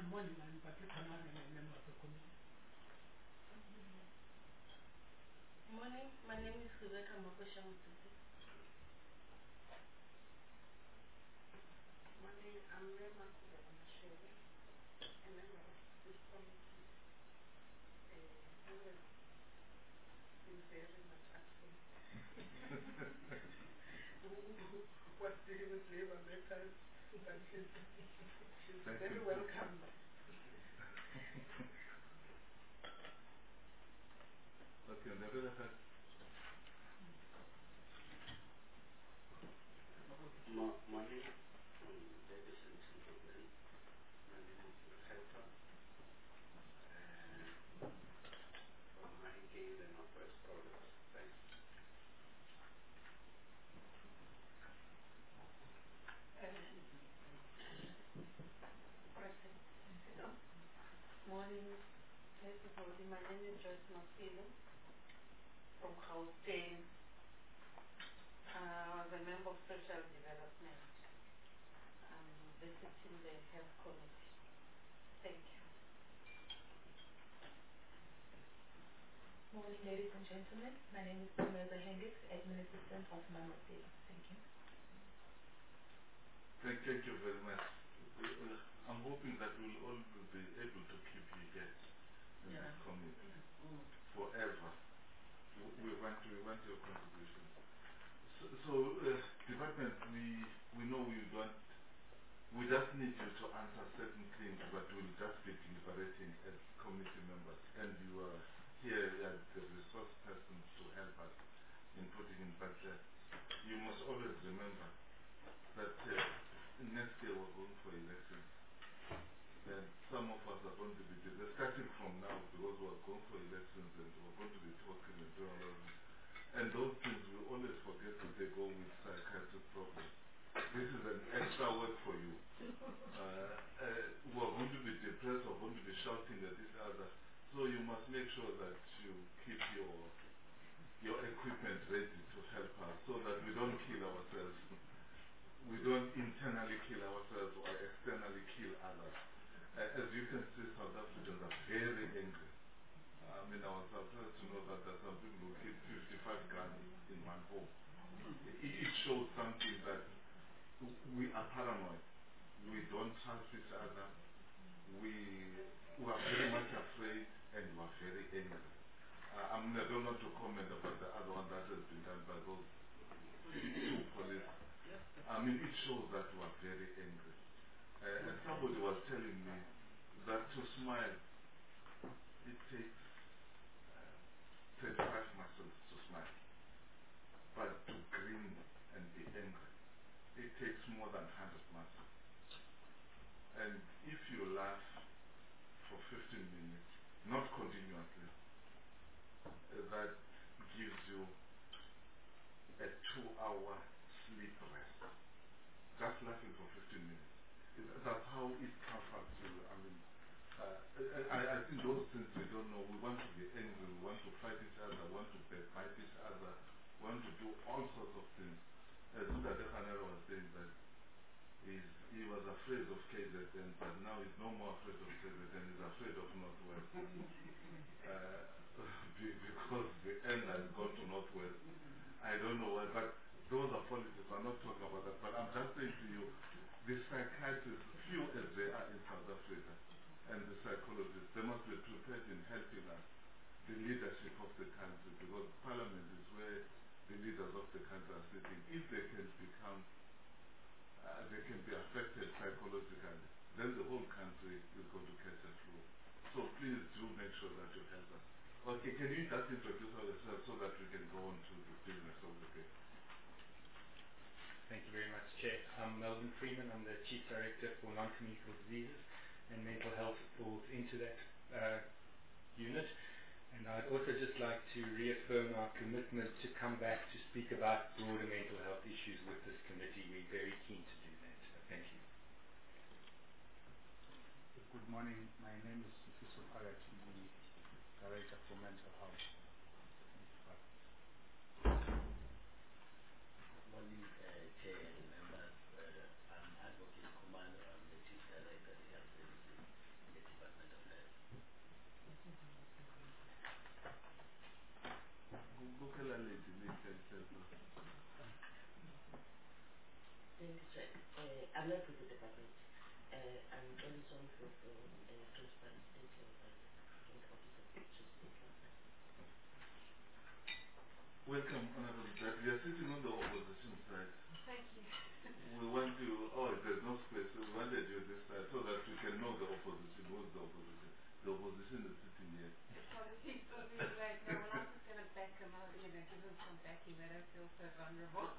morning, I'm particularly a member of the committee. Morning, my name is Rebecca Makosha Mutete. Morning, I'm Rema Kudamashere, a member of this committee. Who has been very much absent. Who was dealing with labor matters, but she's very welcome. Okay, and the other side? Morning, ladies and gentlemen. My name is Helper from Mahikeng, the Northwest Province. Thanks. Morning, everybody. My name is Joyce Mafilo from Gauteng. I was a member of Social Development. I'm visiting the Health Committee. Thank you. Morning, ladies and gentlemen. My name is Pamela Hendricks, Admin Assistant of Mammoth. Thank you. Thank you very much. I'm hoping that we'll all be able to keep you here in this committee forever. We want your contribution. So department, we know we just need you to answer certain things, but we'll just be deliberating as committee members. And you are here as the resource persons to help us in putting in budget. You must always remember that next year we're going for elections. And some of us are going to be starting from now, because we're going for elections and we're going to be talking and doing all of this. And those things we always forget that they go with psychiatric problems. This is an extra work for you. We're going to be depressed, we're going to be shouting at each other. So you must make sure that you keep your equipment ready to help us so that we don't kill ourselves. We don't internally kill ourselves or externally kill others. As you can see, South Africans are very angry. I mean, I was surprised to know that there are some people who keep 55 guns in one home. It shows something that we are paranoid. We don't trust each other. We are very much afraid and we are very angry. I mean, I don't want to comment about the other one that has been done by those two police. I mean, it shows that we are very angry. And somebody was telling me that to smile, it takes 35 muscles to smile. But to grin and be angry, it takes more than 100 muscles. And if you laugh for 15 minutes, not continuously, that gives you a 2-hour sleep rest. Just laughing for 15 minutes. That's how it comforts you. I mean, I think those things we don't know. We want to be angry, we want to fight each other, we want to bite each other, we want to do all sorts of things. As Dr. Khanera was saying that he was afraid of KZN, but now he's no more afraid of KZN, he's afraid of Northwest. Because the end has gone to Northwest. I don't know why, but those are politics. I'm not talking about that. But I'm just saying to you, the psychiatrists, few as they are in South Africa, and the psychologists, they must be prepared in helping us, the leadership of the country, because Parliament is where the leaders of the country are sitting. If they can become, they can be affected psychologically, then the whole country is going to catch a flu. So please do make sure that you help us. Okay, can you just introduce yourself so that we can go on to the business of the day? Thank you very much, Chair. I'm Melvin Freeman. I'm the Chief Director for Non-Communicable Diseases, and mental health falls into that unit. And I'd also just like to reaffirm our commitment to come back to speak about broader mental health issues with this committee. We're very keen to do that. Thank you. Good morning. My name is Sifiso Phakathi, the Director for Mental Health. Morning, Chair and members. I'm Advocate Commander. I'm the Chief Director of Health Services. alert with the department. I'm very sorry for transparent data from the Office of Chief State Counsel. Welcome, Honorable Judge. We are sitting on the opposition side. Thank you. We want to, there's no space, so we wanted you this side so that we can know the opposition. Who's the opposition? The opposition is sitting here. The policy will be like, no, we're not just going to back him out, give him some backing. They don't feel so vulnerable.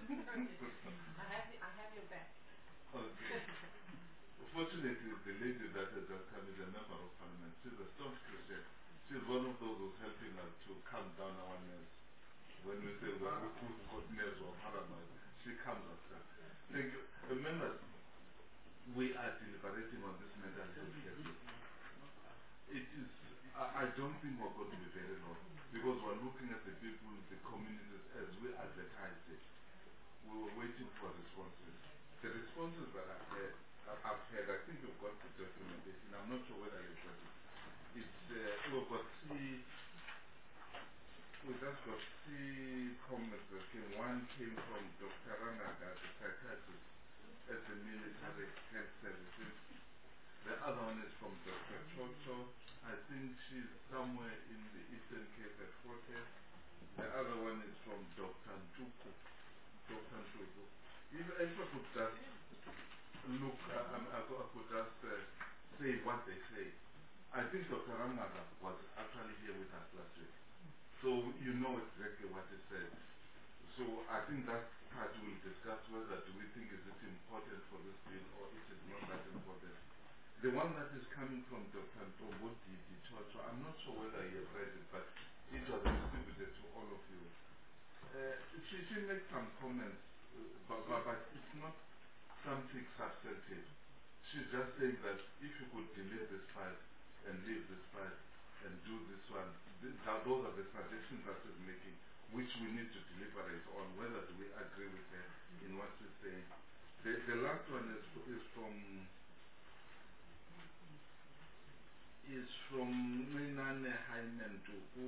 I have your back. Okay. Fortunately, the lady that has just come is a member of parliament. She's a staunch Christian. She's one of those who's helping us to calm down our nerves. When we say we've got nerves or paranoid, she calms us down. Thank you. Remember, we are deliberating on this mental health case. It is, I don't think we're going to be very long because we're looking at the people, the communities as we advertise it. We were waiting for responses. The responses that I've had, I think we've got the documentation. I'm not sure whether you've got it. It's, we've got we just got three comments that came. One came from Dr. Rangaga, the psychiatrist at the Military Health Services. The other one is from Dr. Chocho. I think she's somewhere in the Eastern Cape at Fortes. The other one is from Dr. Ntuku. Dr. Ntuku. If I could just look, I could just say what they say. I think Dr. Rangaga was actually here with us last week. So you know exactly what he said. So I think that part we'll discuss whether do we think is it important for this bill or is it not that important. The one that is coming from Dr. Ntombodi Chocho, I'm not sure whether you have read it, but it was distributed to all of you. She made some comments, but it's not something substantive. She's just saying that if you could delete this part and leave this part and do this one, those are the suggestions that she's making, which we need to deliberate on, whether do we agree with her in what she's saying. The last one is from Minane Haimen Tuku.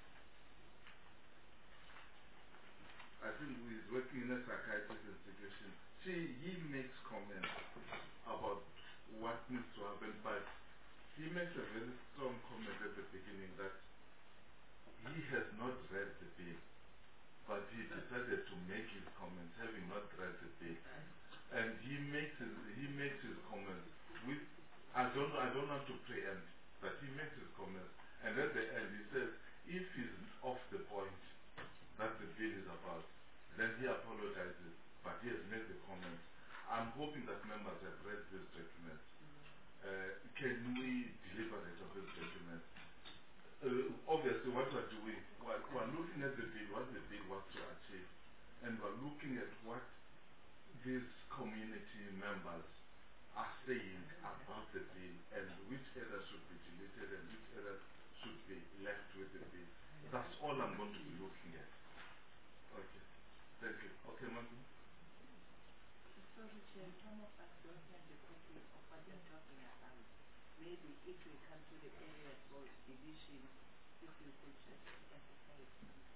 I think he's working in a psychiatric institution. He makes comments about what needs to happen, but he makes a very strong comment at the beginning that he has not read the bill, but he decided to make his comments having not read the bill. And he makes his comments with, I don't want to preempt, but he makes his comments. And at the end he says, if he's off the point that the bill is about, then he apologizes, but he has made the comments. I'm hoping that members have read this document. Can we deliberate on this document? Obviously, what we're doing, we're looking at the bill, what the bill wants to achieve, and we're looking at what these community members are saying about the bill and which areas should be deleted and which areas should be left with the bill. That's all I'm going to be looking at. Okay. Thank you. Okay, Martin? Sorry, Chair, some of us don't have the copy of what you're talking about. Maybe if we come to the areas or divisions, if you could just emphasize.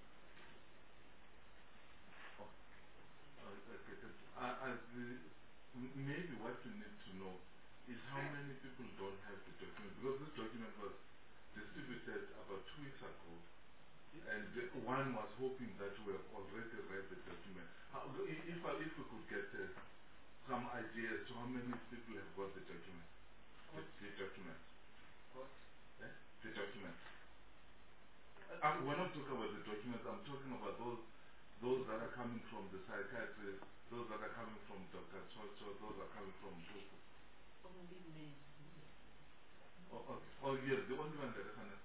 Maybe what you need to know is how many people don't have the document, because this document was distributed about 2 weeks ago, and one was hoping that we have already read the document. If we could get some idea as to how many people have got the document. The document. What? The document. We're not talking about the documents, I'm talking about those that are coming from the psychiatrist, those that are coming from Dr. Chocho, those that are coming from Tuku. Only men. Oh, okay. Oh, yes, the only one that I can.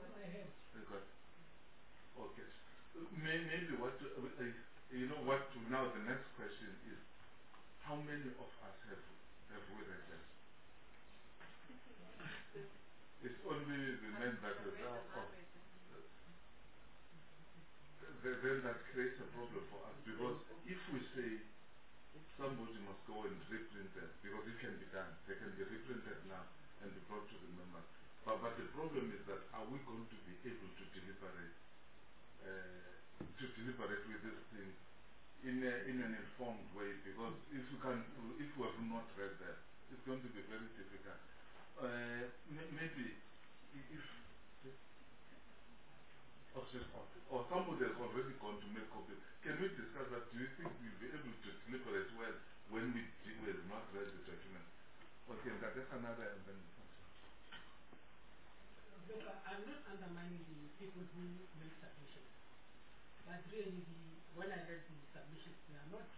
Okay. Maybe what, you know what, now the next question is, how many of us have we read that? It's only the men that are then that creates a problem for us, because if we say somebody must go and reprint them, because it can be done, they can be reprinted now and be brought to the members. But the problem is that are we going to be able to deliberate with this thing in an informed way, because if we have not read that, it's going to be very difficult. Maybe if or somebody has already gone to make copies, can we discuss that? Do you think we'll be able to deliberate well when we have not read the document? Okay, that's another and then. Look, I'm not undermining the people who make submissions, but really, when I read the submissions, they are not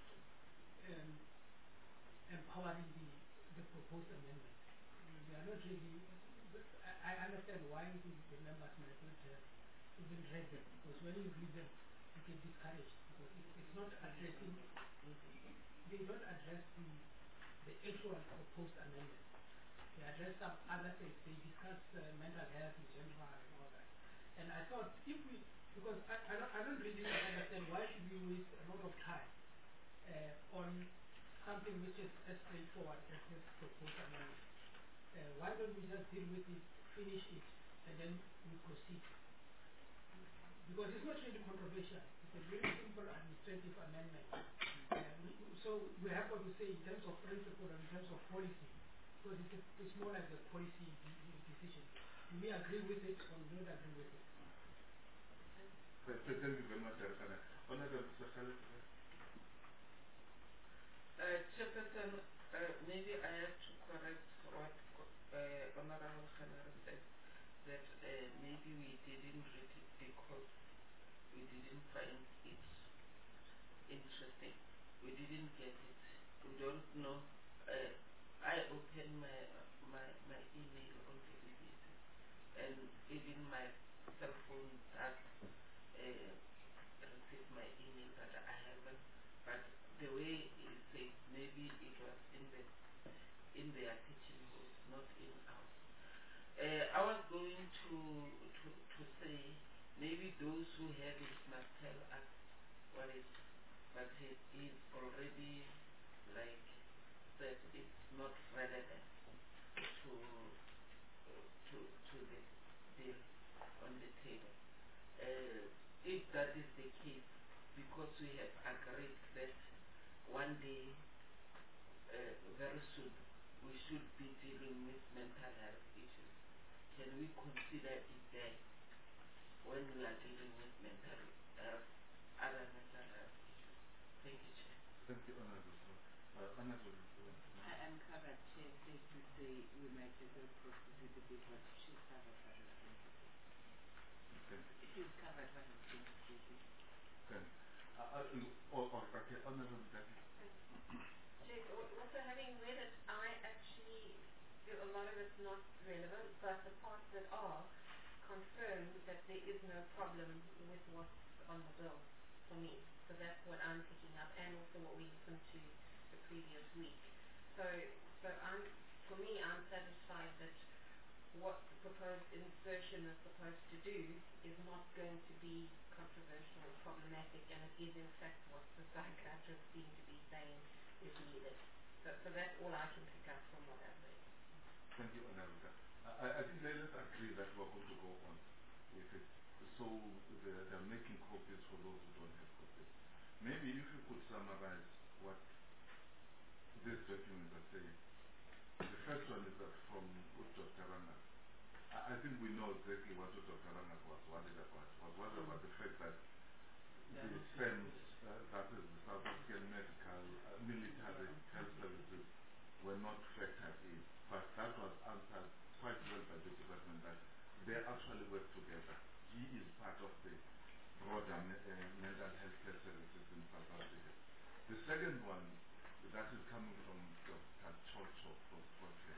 empowering the proposed amendment. They are not really. I understand why the members might not have even read them, because when you read them, you get discouraged, because it's not addressing. They don't address the actual proposed amendment. They address some other things. They discuss mental health in general and all that. And I thought if we, because I don't really understand why should we waste a lot of time on something which is as straightforward as this proposed amendment. Why don't we just deal with it, finish it, and then we proceed? Because it's not really controversial. It's a very simple administrative amendment. So we have what to say in terms of principle and in terms of policy. Because it's more like a policy decision. Do we agree with it or we don't agree with it? Thank you very much, Arkhana. Honorable Sakhalet. Chairperson, maybe I have to correct what Honorable Khanare said, that maybe we didn't read it because we didn't find it interesting. We didn't get it. We don't know. I open my email on daily basis, and even my cell phone that receive my email that I haven't. But the way it says, maybe it was in their kitchen hole, not in ours. I was going to say maybe those who have it must tell us what it is, but it is already like that it's not relevant to the bill on the table. If that is the case, because we have agreed that one day, very soon, we should be dealing with mental health issues, can we consider it there when we are dealing with mental health, other mental health issues? Thank you, Chair. Thank you, Honorable. I am covered, Chair. Safe to say we might as well proceed with the bill, but she's covered what I was going to say. She's covered what I was going to say. Okay, Honorable Jackie. Jake, also having read it, I actually feel a lot of it's not relevant, but the parts that are confirm that there is no problem with what's on the bill for me. So that's what I'm picking up, and also what we listened to the previous week. So for me, I'm satisfied that what the proposed insertion is supposed to do is not going to be controversial or problematic, and it is in fact what the psychiatrists seem to be saying is needed. So that's all I can pick up from what I've read. Thank you, Honorable. I think let's agree that we're going to go on with it. So they're making copies for those who don't have copies. Maybe if you could summarize what these documents are saying. The first one is that from Dr. Rangat. I think we know exactly what Dr. Rangat was worried about. Was worried about the fact that the SEMS, that is the South African Medical Military Health Services, were not factored in. But that was answered quite well by the department that they actually work together. He is part of the broader mental health care services in South Africa. The second one, that is coming from Dr. Chocho from Project.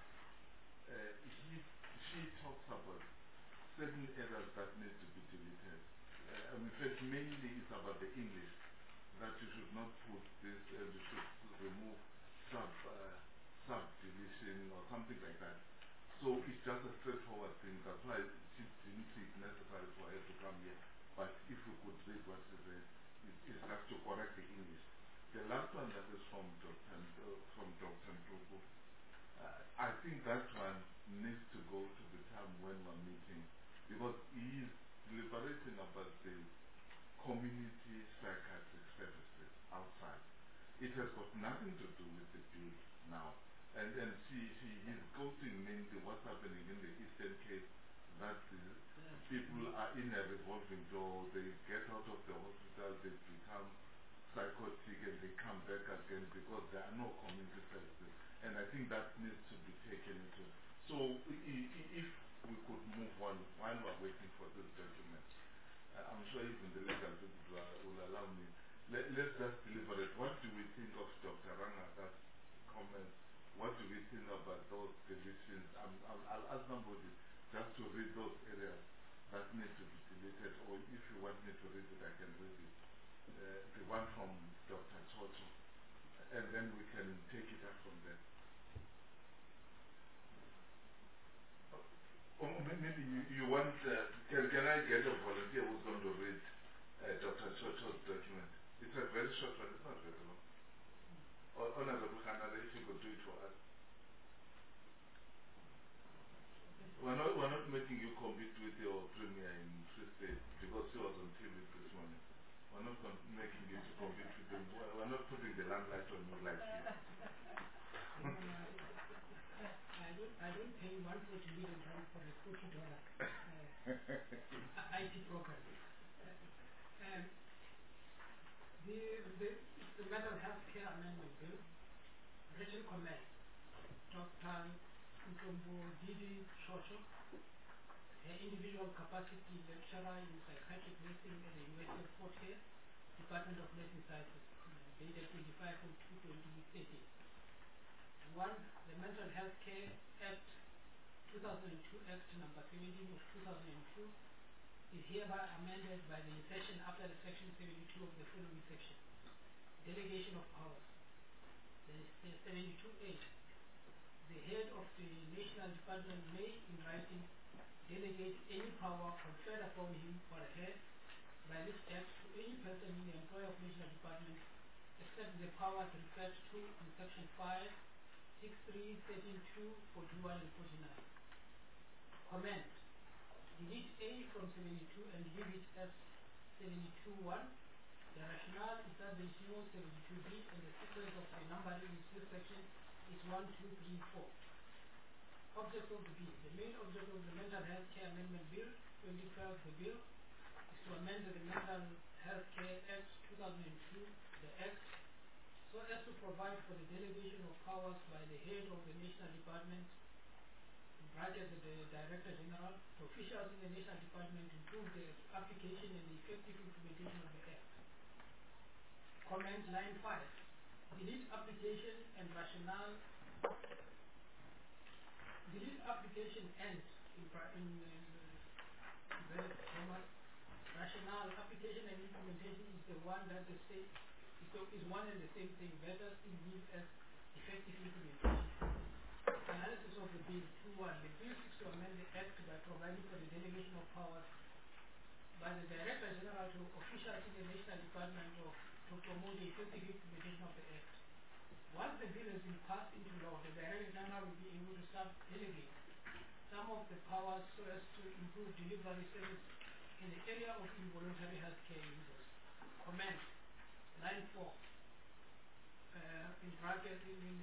She talks about certain errors that need to be deleted. In fact, mainly it's about the English, that you should not put this, you should remove sub-deletion or something like that. So it's just a straightforward thing. That's why she didn't see it necessary for her to come here. But if we could read what she said, it's just to correct the English. The last one that is from Dr. Ndugu, I think that one needs to go to the time when we're meeting, because he is deliberating about the community psychiatric services. outside. It has got nothing to do with the bill now. And he's quoting mainly what's happening in the Eastern Cape, that people are in a revolving door, they get out of the hospital, they become psychotic and they come back again because there are no community services. And I think that needs to be taken into. So if we could move on while we're waiting for this document, I'm sure even the legal people will allow me. Let's just deliberate. What do we think of Dr. Rangaga's comments? What do we think about those deletions? I'll ask somebody just to read those areas that need to be deleted, or if you want me to read it, I can read it. The one from Dr. Toto, and then we can take it up from there. Or maybe you want, can I get a volunteer who's going to read Dr. Toto's document? It's a very short one, it's not very long. Honorable Khanada, if you could do it for us. We're not making you compete with your premier in Free State because he was on TV this morning. We're not making you to compete with him. We're not putting the limelight on you like you. I don't pay $140 million for a $40 IT program. The Mental Health Care Amendment Bill, written comment, Dr. Ntombo Didi Shosho, an individual capacity lecturer in psychiatric nursing at the University of Fort Hare, Department of Nursing Sciences, dated 25/02/2013. 1. The Mental Health Care Act 2002 Act number 17 of 2002 is hereby amended by the insertion after the section 72 of the following section. Delegation of powers. There is 72A. The head of the National Department may, in writing, delegate any power conferred upon him or her by this act to any person in the employ of National Department except the powers referred to in section 5, 63, 13, 2, 41, and 49. Comment. Delete A from 72 and leave it as 72(1). The rationale is that there is no 72B and the sequence of the numbering in this section is 1, 2, 3, 4. Object of the bill. The main object of the Mental Health Care Amendment Bill 2012, the bill, is to amend the Mental Health Care Act 2002, the Act, so as to provide for the delegation of powers by the head of the National Department, in brackets the Director General, to officials in the National Department to improve the application and the effective implementation of the Act. Comment line 5. Delete application and rationale. Delete application and in various commas. Rationale, application and implementation is the one that the state is one and the same thing. Better still leave as effective implementation. Analysis of the bill 2.1. The bill seeks to amend the Act by providing for the delegation of powers by the Director General to officials in the National Department to promote the effective implementation of the Act. Once the bill has been passed into law, the Director General will be able to start delegating some of the powers so as to improve delivery service in the area of involuntary health care users. Comment. Line 4. In brackets,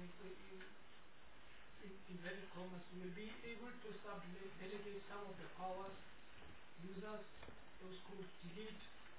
in inverted commas, will be able to start delegate some of the powers users, those groups, delete.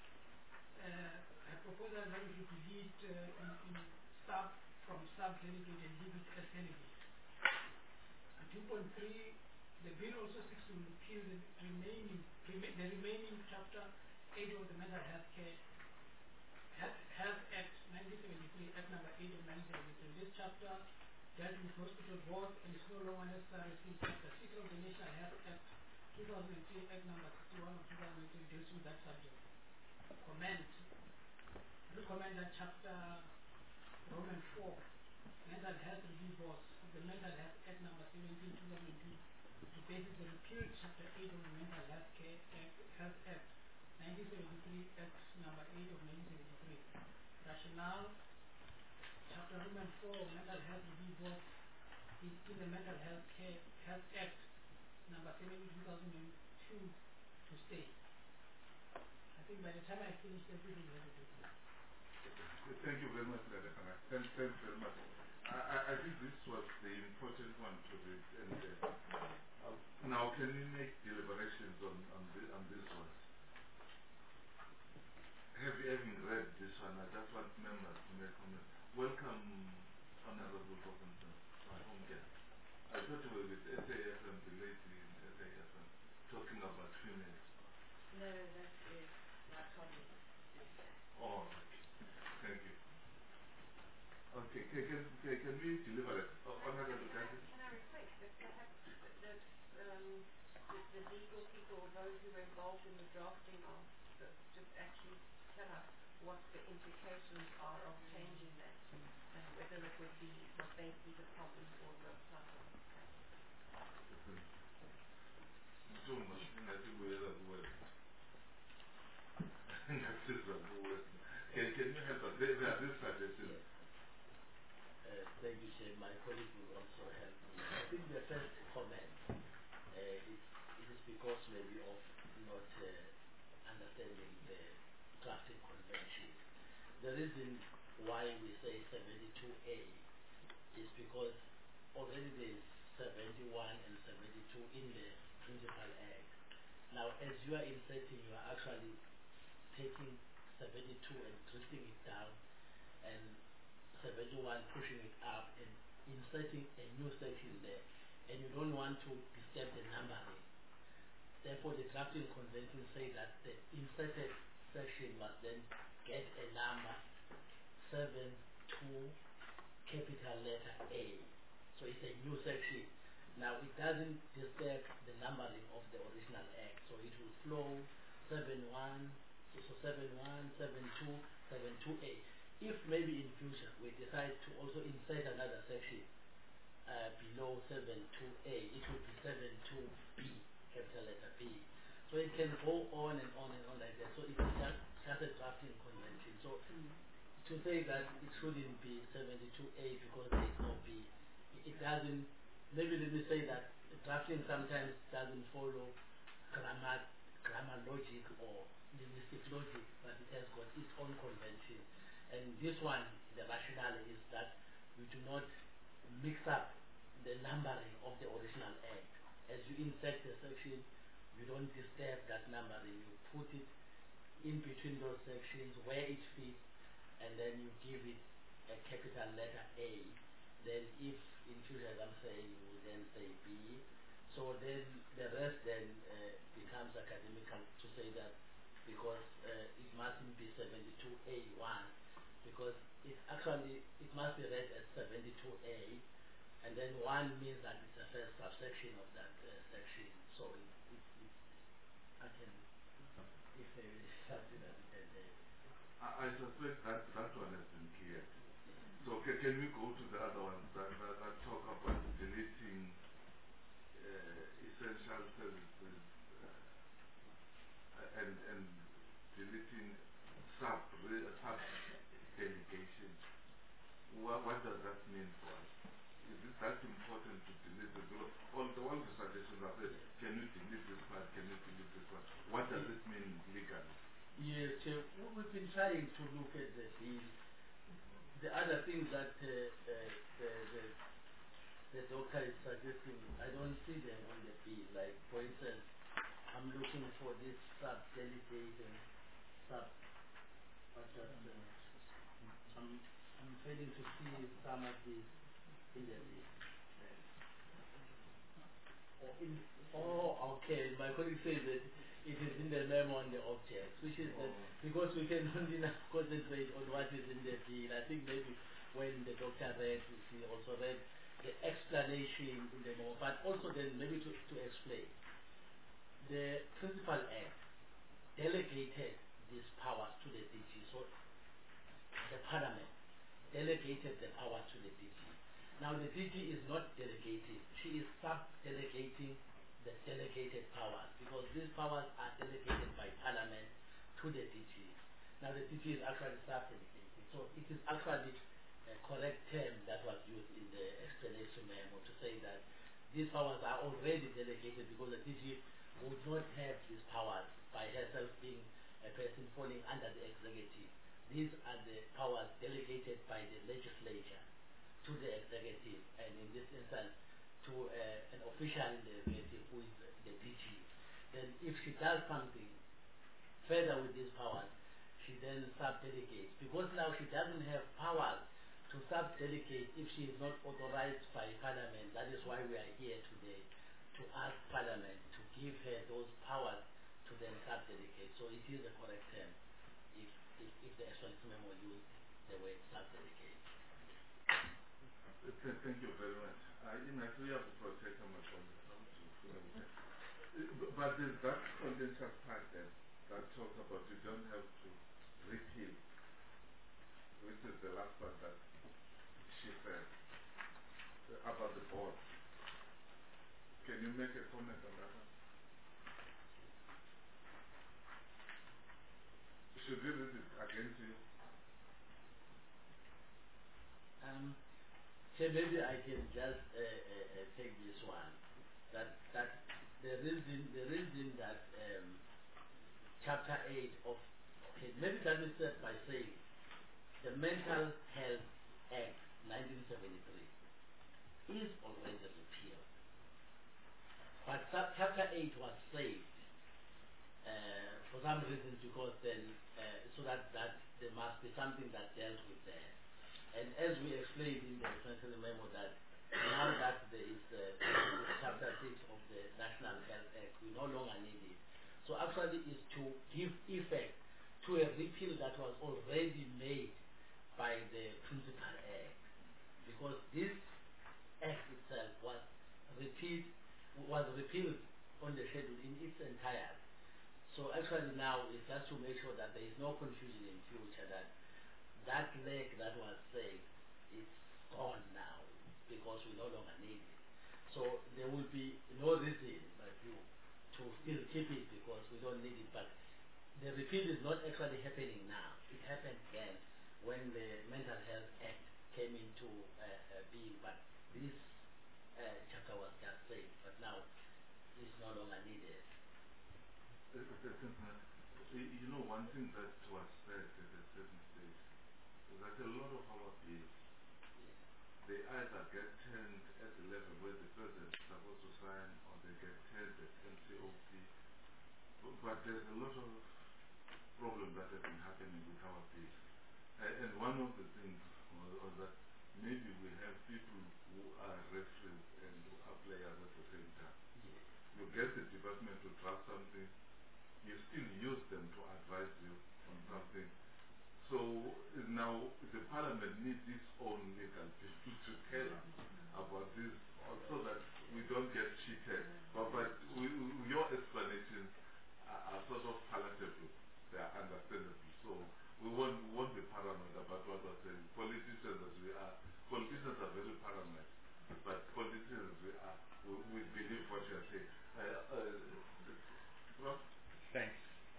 I propose that we delete in sub from sub-delegate and leave it as delegate. And 2.3, the bill also seeks to repeal the remaining chapter 8 of the Mental Health Care Health Act 1973, Act number 8 of 1973. This chapter dealt with hospital boards and is no longer necessary since chapter 6 of the National Health Act 2003, Act number 61 of 2003 deals with that subject. Comment. Recommend that chapter Roman 4, Mental Health Review Boards of the Mental Health Act number 17, 2002, replaces the repealed chapter 8 of the Mental Health Care Health Act 1973, Act number 8 of 1973. Rationale. Chapter Roman 4 of Mental Health Review Boards is in the Mental Health Care Health Act number 17, 2002 to stay. I think by the time I finish everything, you have to do it. Thank you very much, Radhakana. Thanks very much. I think this was the important one to read. And now, can we make deliberations on this one? Having read this one, I just want members to make comments. Welcome, Honorable Robinson, my home guest. I thought you were with SAFM, the lady in SAFM, talking about females. No, that is my colleague. Oh, okay. Thank you. Okay, can we deliver it? Honorable Gandhi? Can I request that perhaps that the legal people or those who were involved in the drafting of this just actually tell us what the implications are of changing that and whether it would be what they see the problem or the plus of Too much. I think we are the word. That is the word. Can you help us? There are these suggestions. Thank you, Chair. My colleague will also help me. I think the first comment, it is because maybe of not understanding the drafting convention. The reason why we say 72A is because already there is 71 and 72 in the Principal Act. Now, as you are inserting, you are actually taking 72 and drifting it down, and 71 pushing it up and inserting a new section there, and you don't want to disturb the numbering. Therefore, the drafting convention says that the inserted section must then get a number 72 capital letter A. So it's a new section. Now it doesn't disturb the numbering of the original act. So it will flow 71, so 71, 72, 72A. If maybe in future we decide to also insert another section below 72A, it would be 72B, capital letter B. So it can go on and on and on like that. So it's just a drafting convention. So to say that it shouldn't be 72A because there is no B, it doesn't, maybe let me say that drafting sometimes doesn't follow grammar logic or linguistic logic, but it has got its own convention. And this one, the rationale is that we do not mix up the numbering of the original act. As you insert the section, you don't disturb that numbering. You put it in between those sections where it fits, and then you give it a capital letter A. Then if in future, as I'm saying, you will then say B. So then the rest then becomes academical to say that because it mustn't be 72A1, because it actually, it must be read as 72A, and then 1 means that it's a first subsection of that section. So I can, if there is something that we can say. I suspect that one has been cleared. So can we go to the other ones that talk about deleting essential services and deleting sub-delegation? What does that mean for us? Is it that important to delete it? All the suggestions are said, can you delete this part, can you delete this one? What does it mean legally? Yes, we've been trying to look at the bill. The other thing that the doctor is suggesting, I don't see them on the bill. Like, for instance, I'm looking for this sub-delegate and I'm failing to see some of these in the bill. Okay, my colleague says that it is in the memo on the object, which is that because we can only now concentrate on what is in the bill. I think maybe when the doctor read, he also read the explanation in the memo, but also then maybe to explain. The Principal Act delegated these powers to the DG, so the Parliament delegated the power to the DG. Now the DG is not delegating, she is sub-delegating the delegated powers, because these powers are delegated by Parliament to the DG. Now the DG is actually sub-delegating, so it is actually a correct term that was used in the explanation memo to say that these powers are already delegated, because the DG would not have these powers by herself being a person falling under the executive. these are the powers delegated by the legislature to the executive, and in this instance to an official in the executive who is the DG. Then if she does something further with these powers, she then sub-delegates. Because now she doesn't have powers to sub-delegate if she is not authorized by Parliament. That is why we are here today, to ask Parliament to give her those powers to then sub-delegate. So it is a correct term if the explanatory memo used the word sub-delegate. Thank you very much. We have to protect my but there's that contentious part then that talks about you don't have to repeal, which is the last part that she said about the board. Can you make a comment on that one? Should we read it again to you? So maybe I can just take this one. That the reason that Chapter 8 of, okay, maybe that is said by saying the Mental Health Act 1973 is already repealed. But Chapter 8 was saved for some reason, because then so that there must be something that dealt with that. And as we explained in the explanatory memo, that now that there is Chapter 6 of the National Health Act, we no longer need it. So actually is to give effect to a repeal that was already made by the Principal Act. Because this Act itself was repealed on the schedule in its entirety. So actually now is just to make sure that there is no confusion in future, that leg that was saved is gone now because we no longer need it. So there will be no reason, in my view, to still keep it because we don't need it. But the repeal is not actually happening now. It happened then when the Mental Health Act came into being. But this chapter was just saved, but now it's no longer needed. You know, one thing that was said at a certain stage is that a lot of our bills, they either get turned at the level where the president is supposed to sign, or they get turned at MCOP. But there's a lot of problems that have been happening with our bills. And one of the things was that maybe we have people who are referees and who are players at the same time. You get the department to draft something, you still use them to advise you on something. So now the Parliament needs its own legal people to tell us about this, so that we don't get cheated. But your explanations are sort of palatable, they are understandable. So we won't be paranoid about what we're saying. Politicians as we are, politicians are very paranoid, but politicians as we are, we believe what you're saying. Thanks.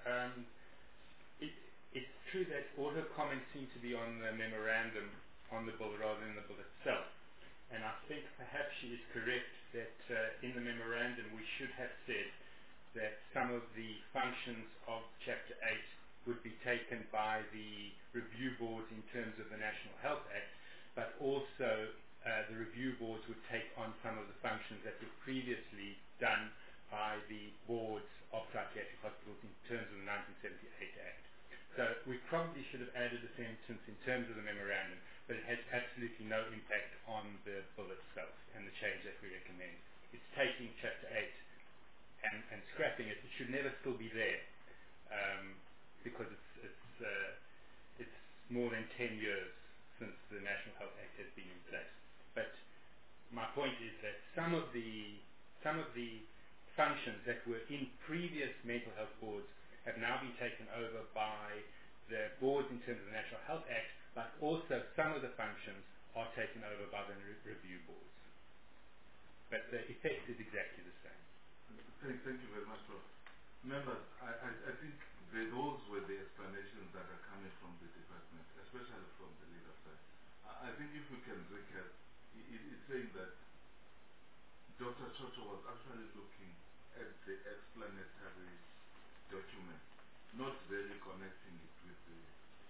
It's true that all her comments seem to be on the memorandum on the bill rather than the bill itself. And I think perhaps she is correct that in the memorandum we should have said that some of the functions of Chapter 8 would be taken by the review boards in terms of the National Health Act, but also the review boards would take on some of the functions that were previously done by the boards of psychiatric hospitals in terms of the 1978 Act. So we probably should have added a sentence in terms of the memorandum, but it has absolutely no impact on the bill itself and the change that we recommend. It's taking Chapter 8 and scrapping it. It should never still be there because it's more than 10 years since the National Health Act has been in place. But my point is that some of the functions that were in previous mental health boards have now been taken over by the boards in terms of the National Health Act, but also some of the functions are taken over by the review boards. But the effect is exactly the same. Thank you very much, Prof. Members, I think those were the explanations that are coming from the department, especially from the legal side. I think if we can recap, it's saying that Dr. Chocho was actually looking at the explanatory document, not really connecting it with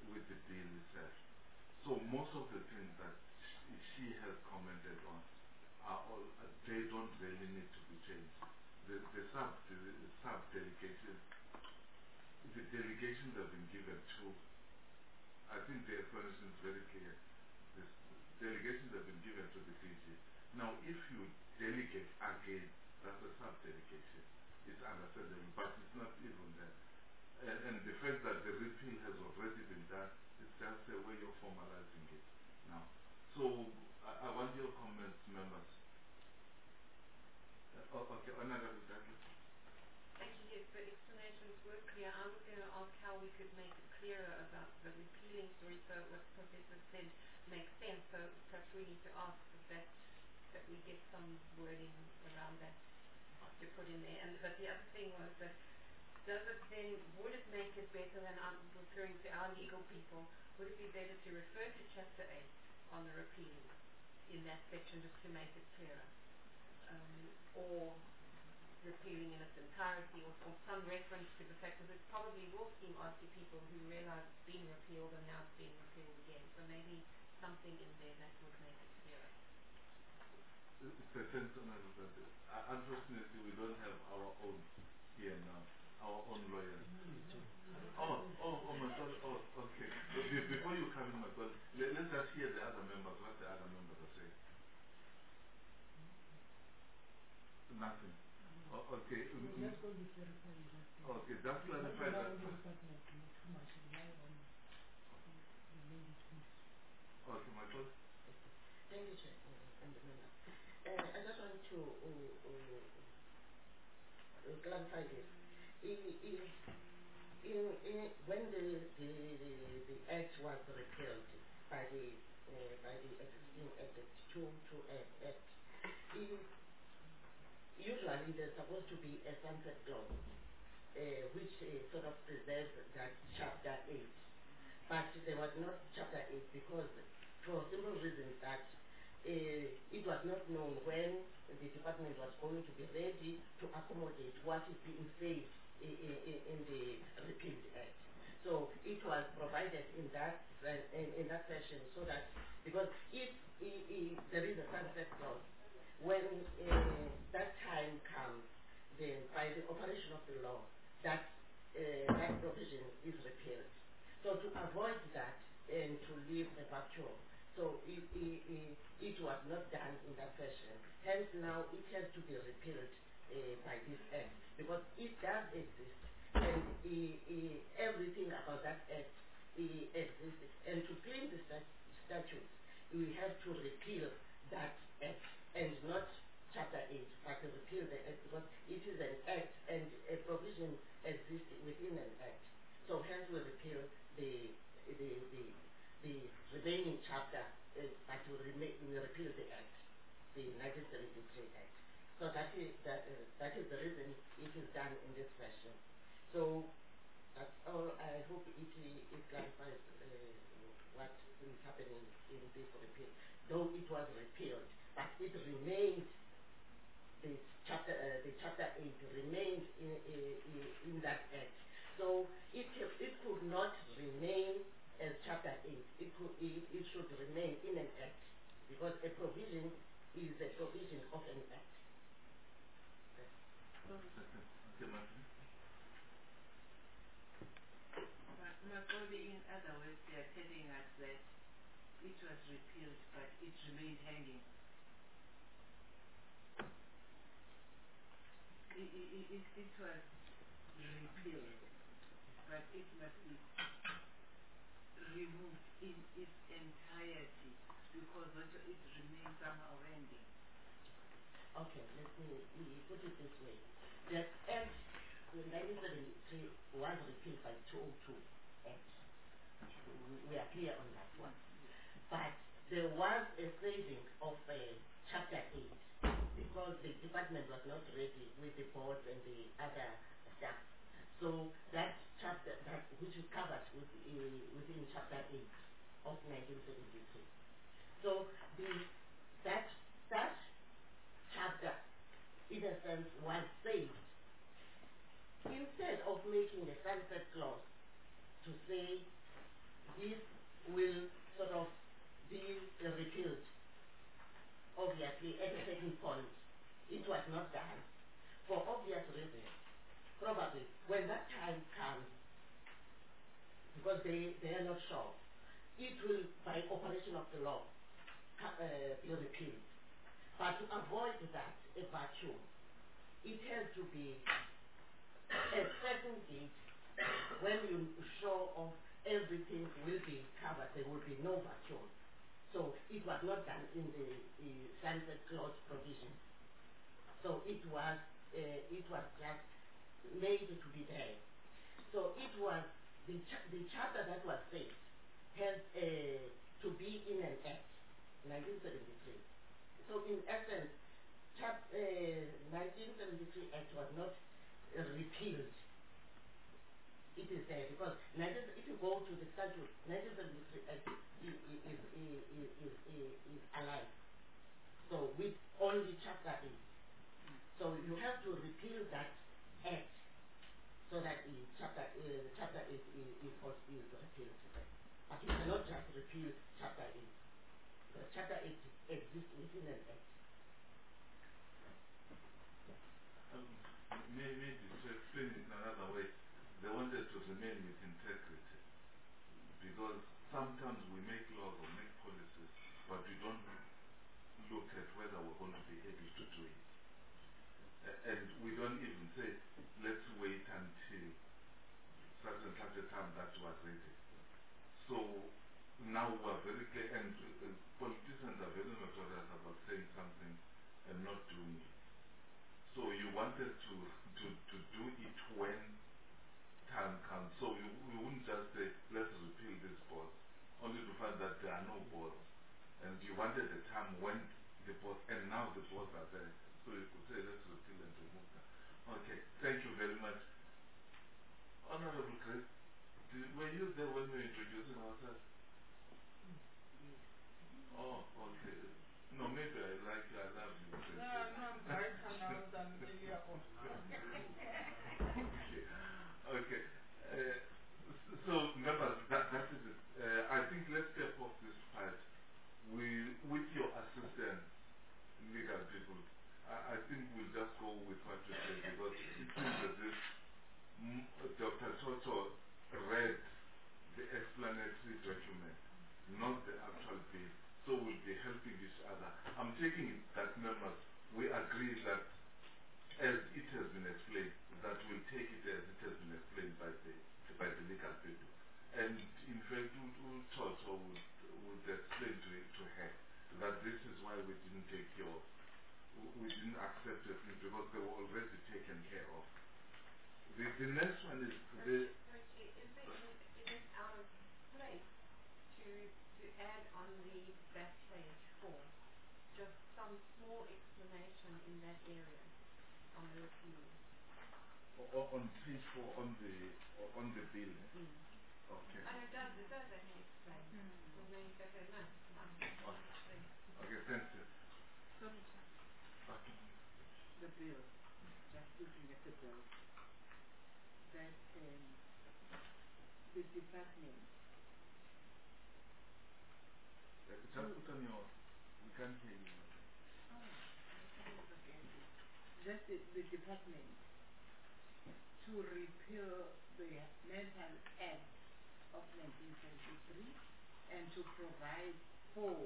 with the deal itself. So most of the things that she has commented on are all, they don't really need to be changed. The sub-delegations, the delegations have been given to, I think the explanation is very clear. The delegations have been given to the DG. Now, if you delegate again, that's a sub-delegation. It's understandable, but it's not even there. And the fact that the repeal has already been done, it's just a way of formalizing it now. So, I want your comments, members. Okay, Honorable Douglas. Thank you. Yes, the explanations were clear. I was going to ask how we could make it clearer about the repealing story, so what Professor said makes sense. So perhaps we need to ask that we get some wording around that to put in there. But the other thing was that would it make it better, and I'm referring to our legal people, would it be better to refer to Chapter 8 on the repealing in that section just to make it clearer? Or repealing in its entirety, or some reference to the fact that it probably will seem odd to people who realize it's been repealed and now it's being repealed again. So maybe something in there that would make it clearer. Unfortunately, we don't have our own here now, our own lawyers. Oh my God. Oh, okay. Before you come in, my God, let's just hear the other members, what the other members are saying. Nothing. Okay. Just going to clarify that. Okay, just clarify that. Too much rely on the lady fees. Okay, Michael. Thank you, Chair. I just want to clarify this. When the Act was repealed by the existing Act, the 2 Act, usually there's supposed to be a sunset clause, which sort of preserves that Chapter 8. But there was not Chapter 8 because, for a simple reason that it was not known when the department was going to be ready to accommodate what is being said in the repealed Act. So it was provided in that fashion, so that, because if there is a sunset clause, when that time comes, then by the operation of the law, that provision is repealed. So to avoid that and to leave a vacuum, so it was not done in that fashion. Hence now it has to be repealed by this Act, because it does exist, and everything about that Act exists. And to claim the statutes, we have to repeal that Act, and not Chapter 8, but to repeal the Act, because it is an Act and a provision exists within an Act. So hence we repeal the remaining chapter, but we repeal the Act, the 1973 Act. So that is the reason it is done in this fashion. So that's all. I hope it clarifies what is happening in this repeal. Though it was repealed, but it remained, the chapter 8 remained in that Act. So it could not remain as Chapter 8. It should remain in an Act, because a provision is a provision of an Act. Okay, Martin. In other words, they are telling us that it was repealed, but it remained hanging. It was repealed, but it must be removed in its entirety, because it remains somehow hanging. Okay, let me put it this way. That Act, the 1973, was repealed by 202 Act. We are clear on that one. But there was a saving of Chapter 8, because the department was not ready with the board and the other staff. So that chapter, which is covered within Chapter 8 of 1973. So that chapter, in a sense, was saved. Instead of making a sunset clause to say this will sort of be repealed, obviously, at a certain point. It was not done, for obvious reasons. Probably, when that time comes, because they are not sure, it will, by operation of the law, be repealed. But to avoid that, a vacuum, it has to be a certain date when you show off everything will be covered, there will be no vacuum. So it was not done in the sunset clause provision. So it was just made to be there. So it was the charter that was said has to be in an act, 1973. So in essence, 1973 Act was not repealed. It is there because if you go to the statute, 1973 Act is alive. So with only Chapter 8. So you have to repeal that Act so that Chapter 8 is repealed. But you cannot just repeal Chapter 8. Because Chapter 8 exists within an Act. Maybe to explain it in another way, they wanted to remain with integrity. Because sometimes we make laws or make policies, but we don't look at whether we're going to be able to do it. And we don't even say, let's wait until such and such a time that was ready. So now we're very clear, and politicians are very notorious about saying something and not doing it. So you wanted to do it when time comes. So you wouldn't just say, let's repeal this board, only to find that there are no boards. And you wanted a time when the boards, and now the boards are there. So you could say, let's repeal and remove them. Okay, thank you very much. Honorable Chris, were you there when we were introducing ourselves? Oh, okay. No, maybe I like you, I love you. No, I'm brighter now than earlier on. Okay. So, members, that is it. I think let's get off this part. With your assistance, legal people, I think we'll just go with what you said because it seems as if Dr. Toto read the explanatory document, not the actual bill. So we'll be helping each other. I'm taking it that members, we agree that as it has been explained, that we'll take it as it has been explained by the legal people. And in fact, Toto would explain to her that this is why we didn't we didn't accept it because they were already taken care of. The next one is the... Is it out of place to add on the back page 4 just some small explanation in that area on the repeal? On page 4 on the bill. Okay. And it does actually explain. So then you say, no, it's fine. Okay, thank you. Sorry, Okay. the bill, just looking at the bill, that the department. Just put on your, we can't hear you. Just the department to repeal the Mental Act of 1973 and to provide for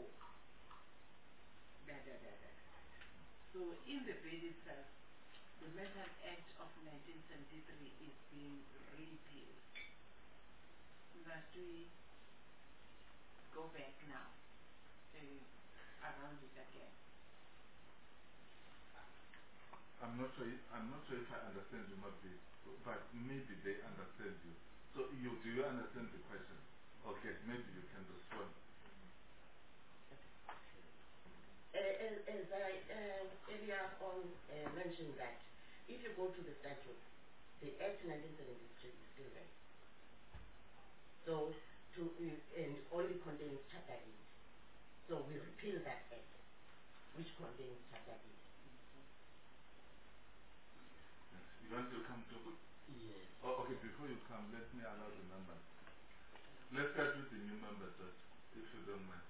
So in the bill itself, the Mental Act of 1973 is being repealed. Must we go back now around it again? I'm not sure if I understand you, but maybe they understand you. So do you understand the question? Okay, maybe you can respond. As I earlier on mentioned that if you go to the statute, the Act 1973 is still there. So and only contains Chapter 8. So we repeal that Act, which contains Chapter 8. You want to come to? Yes. Oh, okay, before you come, let me allow the members. Let's start with the new members, if you don't mind.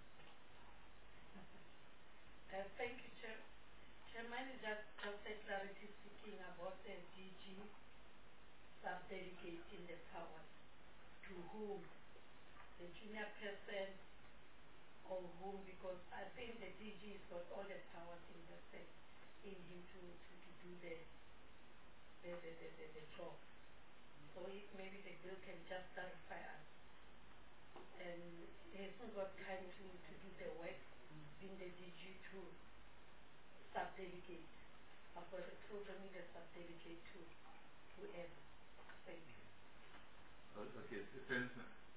Thank you, Chair. Chairman is just a clarity speaking about the DG sub-delegating the powers to whom, the junior person or whom, because I think the DG has got all the powers invested in him to do the job. So if maybe the bill can just clarify us. And he hasn't got time to do the work in the DG to sub-delegate. I've got a program in the sub-delegate to whoever. Thank you. Okay, thanks.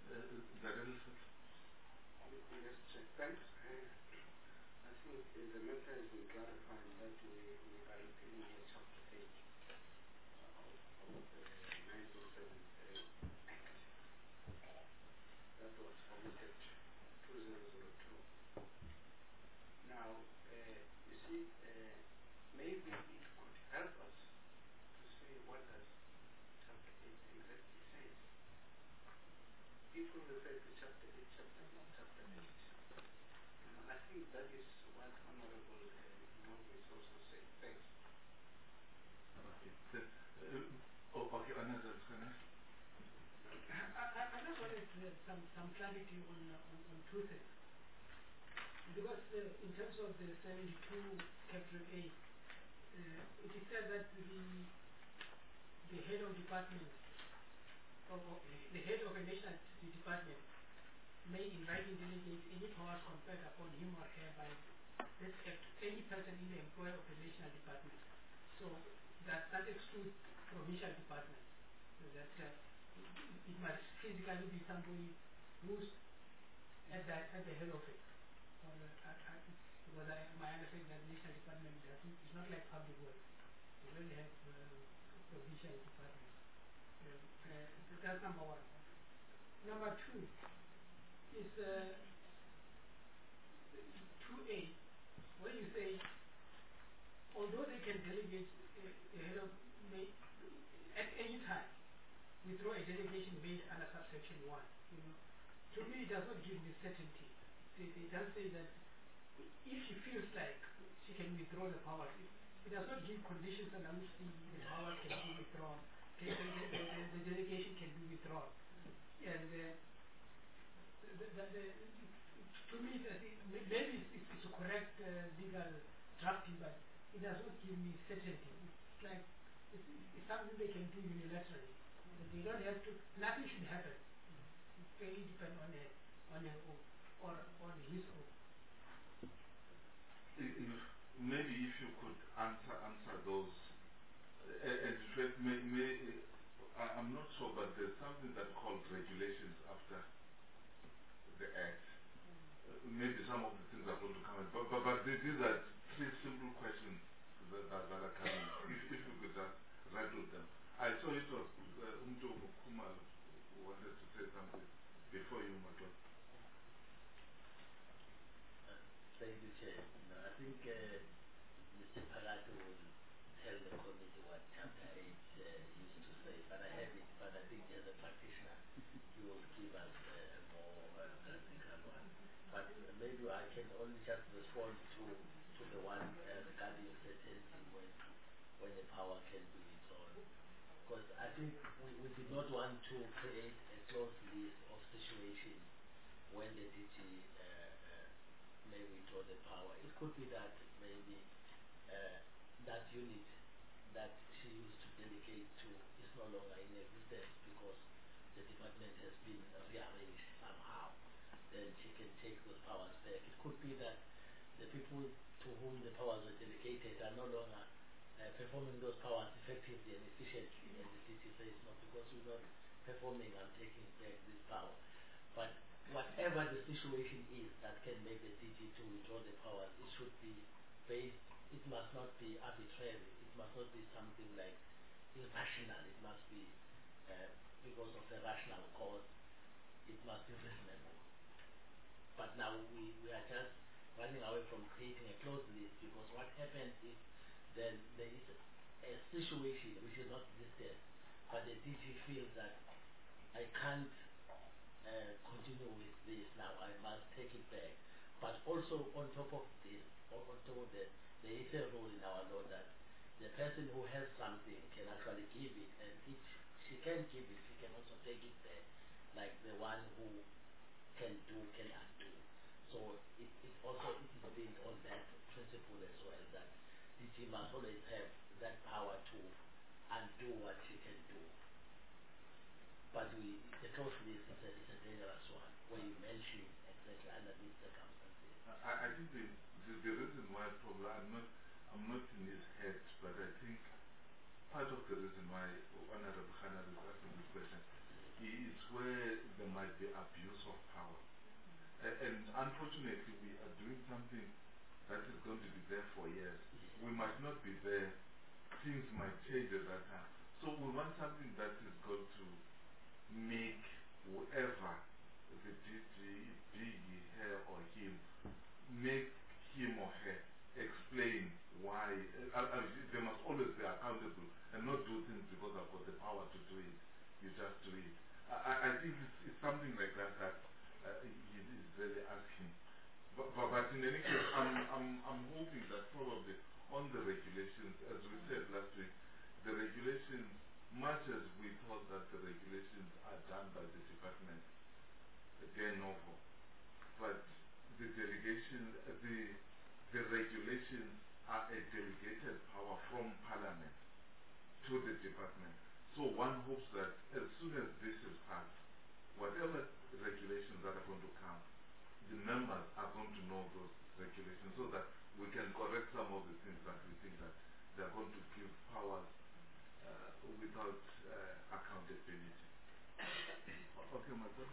Yes, thanks. I think the matter has been clarified that we are repealing the chapter 8 of the 1973 Act that was omitted 2002. Now, you see, maybe it could help us to say what does chapter 8 exactly says. People refer to chapter 8, chapter 8, chapter 8. I think that is what Honorable Morgan is also saying. Thanks. Okay. Okay, another question. I just wanted some clarity on two things. Because in terms of the 72 capital A, it is said that the head of department, or the head of a national department may invite and delegate any powers conferred upon him or her by this act any person in the employ of a national department. So that excludes provincial departments. So that it must physically be somebody who's at the head of it. Because my understanding that national department is not like public works. We only have provincial departments. So that's number one. Number two is 2A, where you say, although they can delegate the head of at any time, withdraw a delegation made under subsection 1. To me, it does not give me certainty. It does say that if she feels like she can withdraw the powers, it does not give conditions under which the powers can be withdrawn. The delegation can be withdrawn. And to me, maybe it's a correct legal drafting, but it does not give me certainty. It's like it's something they can do unilaterally. They don't have to. Nothing should happen. It really depends on her own or on his own. Maybe if you could answer those, and I'm not sure, but there's something that called regulations after the Act. Maybe some of the things are going to come in, but these are three simple questions that are coming. If you could just rattle them. I saw it was Umtogo Kumar who wanted to say something before you, Mato. Thank you, Chair. No, I think Mr. Palato will tell the committee what Chapter 8 used to say, but I have it, but I think as a practitioner, he will give us a more practical one. But maybe I can only just respond to the one regarding certainty when the power can be withdrawn. Because I think we did not want to create a closed list of situations when the DG may withdraw the power. It could be that maybe that unit that she used to delegate to is no longer in existence because the department has been rearranged somehow. Then she can take those powers back. It could be that the people to whom the powers were delegated are no longer performing those powers effectively and efficiently, and the DG says no, because we're not performing, I'm taking back this power. But whatever the situation is that can make the DG to withdraw the powers, it should be based, it must not be arbitrary, it must not be something like irrational, it must be because of the rational cause, it must be reasonable. But now we are just running away from creating a closed list, because what happens is then there is a situation which is not listed, but the DG feels that I can't continue with this now. I must take it back. But also on top of this, on top of that, there is a rule in our law that the person who has something can actually give it, and if she can give it, she can also take it back, like the one who can do, can undo. So it is based on that principle as well, that DG must always have that power to undo what she can do. But the clause list is a dangerous one, where you mention exactly under these circumstances. I think the reason why probably I'm not in his head, but I think part of the reason why Honorable Khanna is asking this question is where there might be abuse of power. And unfortunately, we are doing something that is going to be there for years. We might not be there. Things might change at that time. So we want something that is going to make whoever the DG, be he, her or him, make him or her explain why. They must always be accountable and not do things because I've got the power to do it. You just do it. I think it's something like that that he is really asking. But in any case, I'm hoping that probably on the regulations, as we said last week, the regulations, much as we thought that the regulations are done by the department, de novo, but the delegation, the regulations are a delegated power from Parliament to the department. So one hopes that as soon as this is passed, whatever regulations that are going to come, the members are going to know those regulations so that we can correct some of the things that we think that they are going to give powers without accountability. Okay, Madam.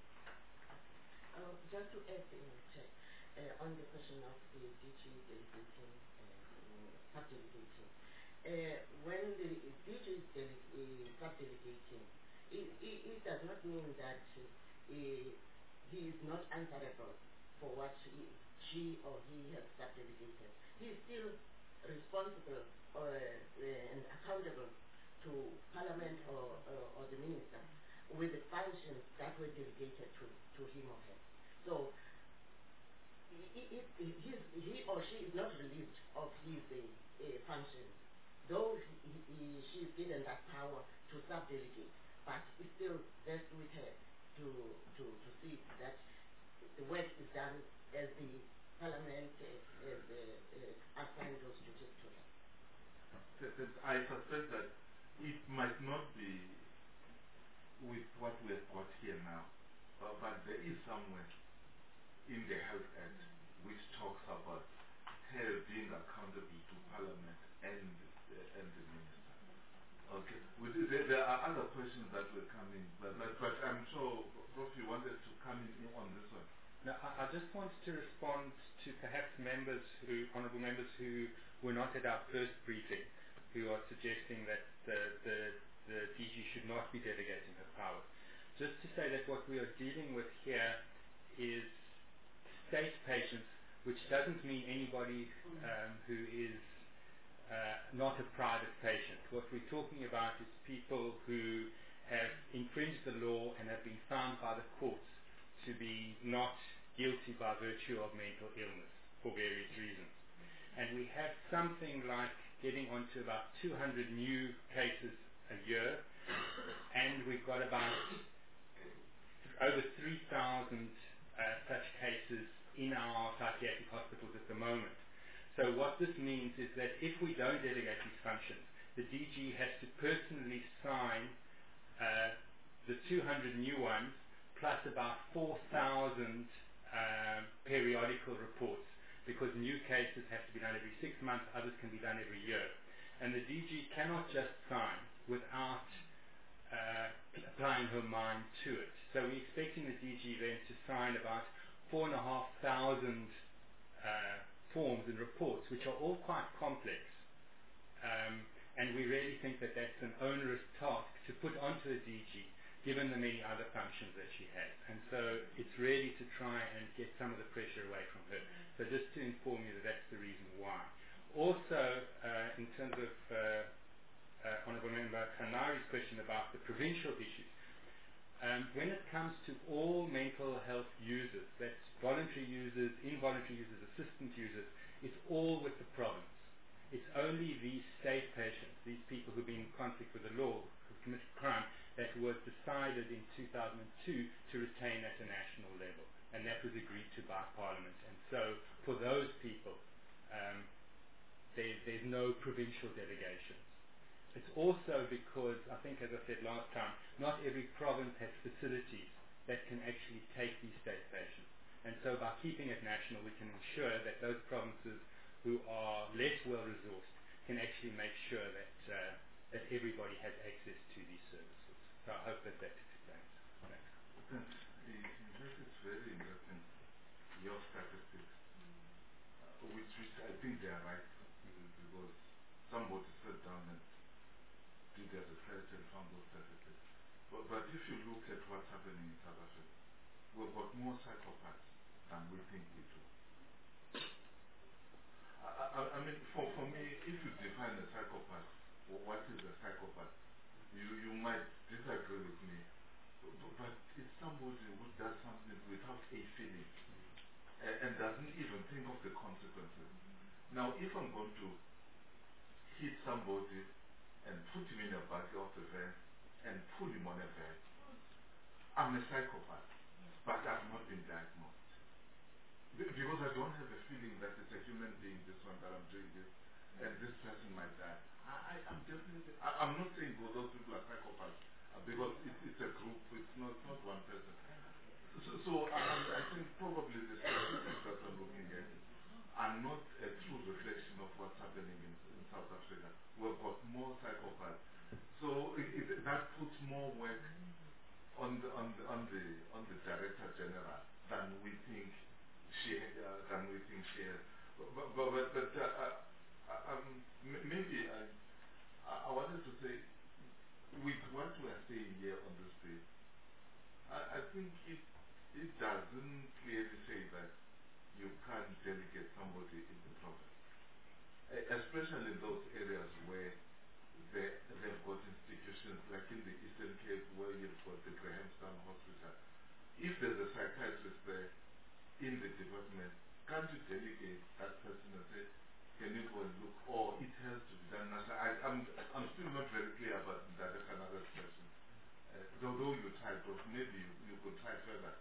Just to add on the question of the DG delegating, sub-delegating. When the DG is sub-delegating, it does not mean that he is not answerable for what she or he has sub-delegated. He is still responsible and accountable to Parliament or the minister with the functions that were delegated to him or her. So if he or she is not relieved of his functions, though she is given that power to sub-delegate, but it still rests with her to see that the work is done as the Parliament assigned those duties to her. I suspect that it might not be with what we have got here now, but there is somewhere in the Health Act which talks about her being accountable to Parliament and the Minister. Okay. There are other questions that will come in, but I'm sure Prof, you wanted to come in on this one. No, I just wanted to respond to perhaps honourable members who were not at our first briefing, who are suggesting that the DG should not be delegating her powers. Just to say that what we are dealing with here is state patients, which doesn't mean anybody who is not a private patient. What we're talking about is people who have infringed the law and have been found by the courts to be not guilty by virtue of mental illness for various reasons. And we have something like getting onto about 200 new cases a year, and we've got about over 3,000 such cases in our psychiatric hospitals at the moment. So what this means is that if we don't delegate these functions, the DG has to personally sign the 200 new ones plus about 4,000 periodical reports, because new cases have to be done every 6 months, others can be done every year. And the DG cannot just sign without applying her mind to it. So we're expecting the DG then to sign about 4,500 forms and reports, which are all quite complex. And we really think that that's an onerous task to put onto the DG, given the many other functions that she has. And so it's really to try and get some of the pressure away from her. So just to inform you that that's the reason why. Also, in terms of Honourable Member Khanari's question about the provincial issues, When it comes to all mental health users, that's voluntary users, involuntary users, assistant users, it's all with the province. It's only these state patients, these people who've been in conflict with the law, who've committed crime, that was decided in 2002 to retain at a national level. And that was agreed to by Parliament. And so for those people, there's no provincial delegations. It's also because, I think as I said last time, not every province has facilities that can actually take these state patients. And so by keeping it national, we can ensure that those provinces who are less well-resourced can actually make sure that that everybody has access to these services. So I hope that explains. Thanks. It's very interesting, your statistics, which I think they are right, because somebody sat down and did a research and found those statistics. But if you look at what's happening in South Africa, we've got more psychopaths than we think we do. I mean, for me, if you define a psychopath, what is a psychopath? You might disagree with me, but it's somebody who does something without a feeling and doesn't even think of the consequences. Now, if I'm going to hit somebody and put him in a back of the van and pull him on a van, I'm a psychopath, but I've not been diagnosed. Because I don't have a feeling that it's a human being, this one, that I'm doing this, and this person might die. I'm not saying those people are psychopaths, because it's a group, it's not one person. So I think probably the statistics that I'm looking at are not a true reflection of what's happening in South Africa. We've got more psychopaths. So that puts more work on the Director General than we think she has. Maybe I wanted to say, with what we are saying here on this page, I think it doesn't clearly say that you can't delegate somebody in the province, especially in those areas where they've got institutions like in the Eastern Cape, where you've got the Grahamstown Hospital. If there's a psychiatrist there in the department, can't you delegate that person and say, can you go and look, or it has to be done nationally? I'm still not very clear about that. That's another question. Though you tried, but maybe you could try further.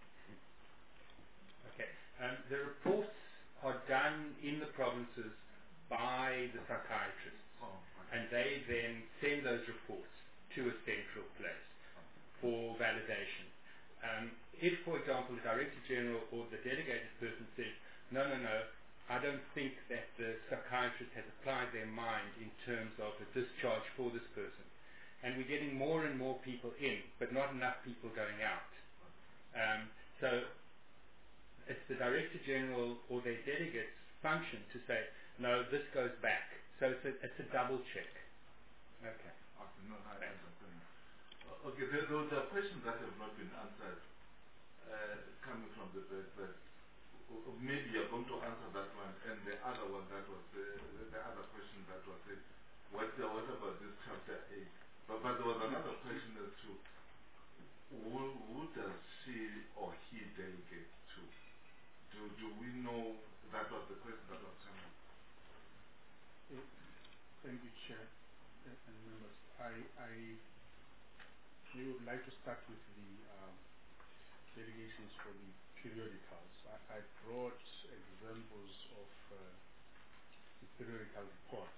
Okay. The reports are done in the provinces by the psychiatrists, and they then send those reports to a central place for validation. If, for example, the Director General or the delegated person says, no, I don't think that the psychiatrist has applied their mind in terms of a discharge for this person, and we're getting more and more people in, but not enough people going out. So it's the Director General or their delegates' function to say, no, this goes back. So it's a double check. Okay. No, I understand. Okay, there are questions that have not been answered coming from the that maybe you're going to answer that one, and the other one that was the other question that was said, what about this chapter 8? But there was another question as to who does she or he delegate to? Do we know? That was the question that was coming. Thank you, Chair and members. We would like to start with the delegations for the periodicals. I brought examples of the periodical report.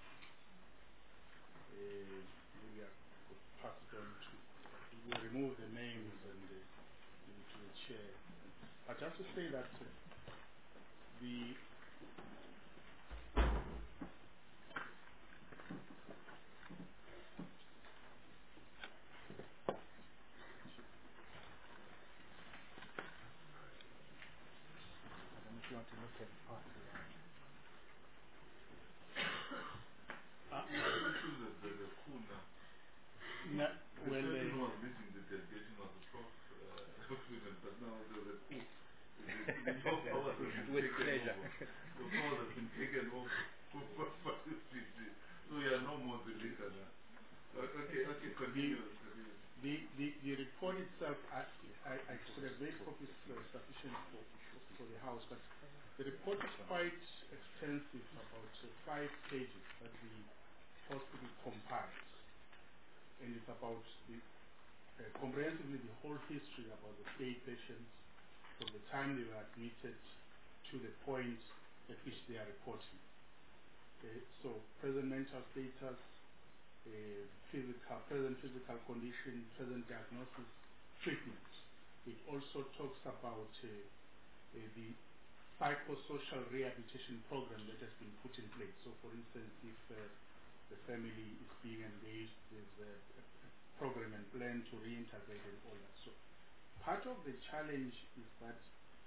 Maybe I could pass it on to, we'll remove the names and to the chair. But just to say that the you want to look at part of that. The coup now. No, well, the person was meeting the delegation of the Prof. But now there's a coup. With pleasure. The power has been taken over by the CC. So we are no more the leader now. Okay, continue. the report itself, I could have made copies sufficient for the House, but the report is quite extensive, about 5 pages that the hospital compiles, and it's about comprehensively the whole history about the stay patients from the time they were admitted to the point at which they are reporting. So present mental status, present physical condition, present diagnosis, treatment. It also talks about the psychosocial rehabilitation program that has been put in place. So for instance, if the family is being engaged, there's a program and plan to reintegrate and all that. So part of the challenge is that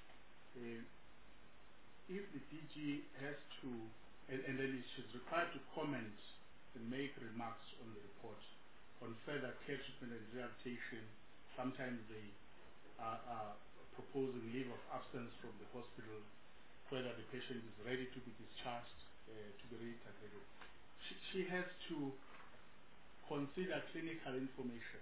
if the DG has to, and then she's required to comment and make remarks on the report on further care treatment and rehabilitation, sometimes they are proposing leave of absence from the hospital, whether the patient is ready to be discharged, to be reintegrated. She has to consider clinical information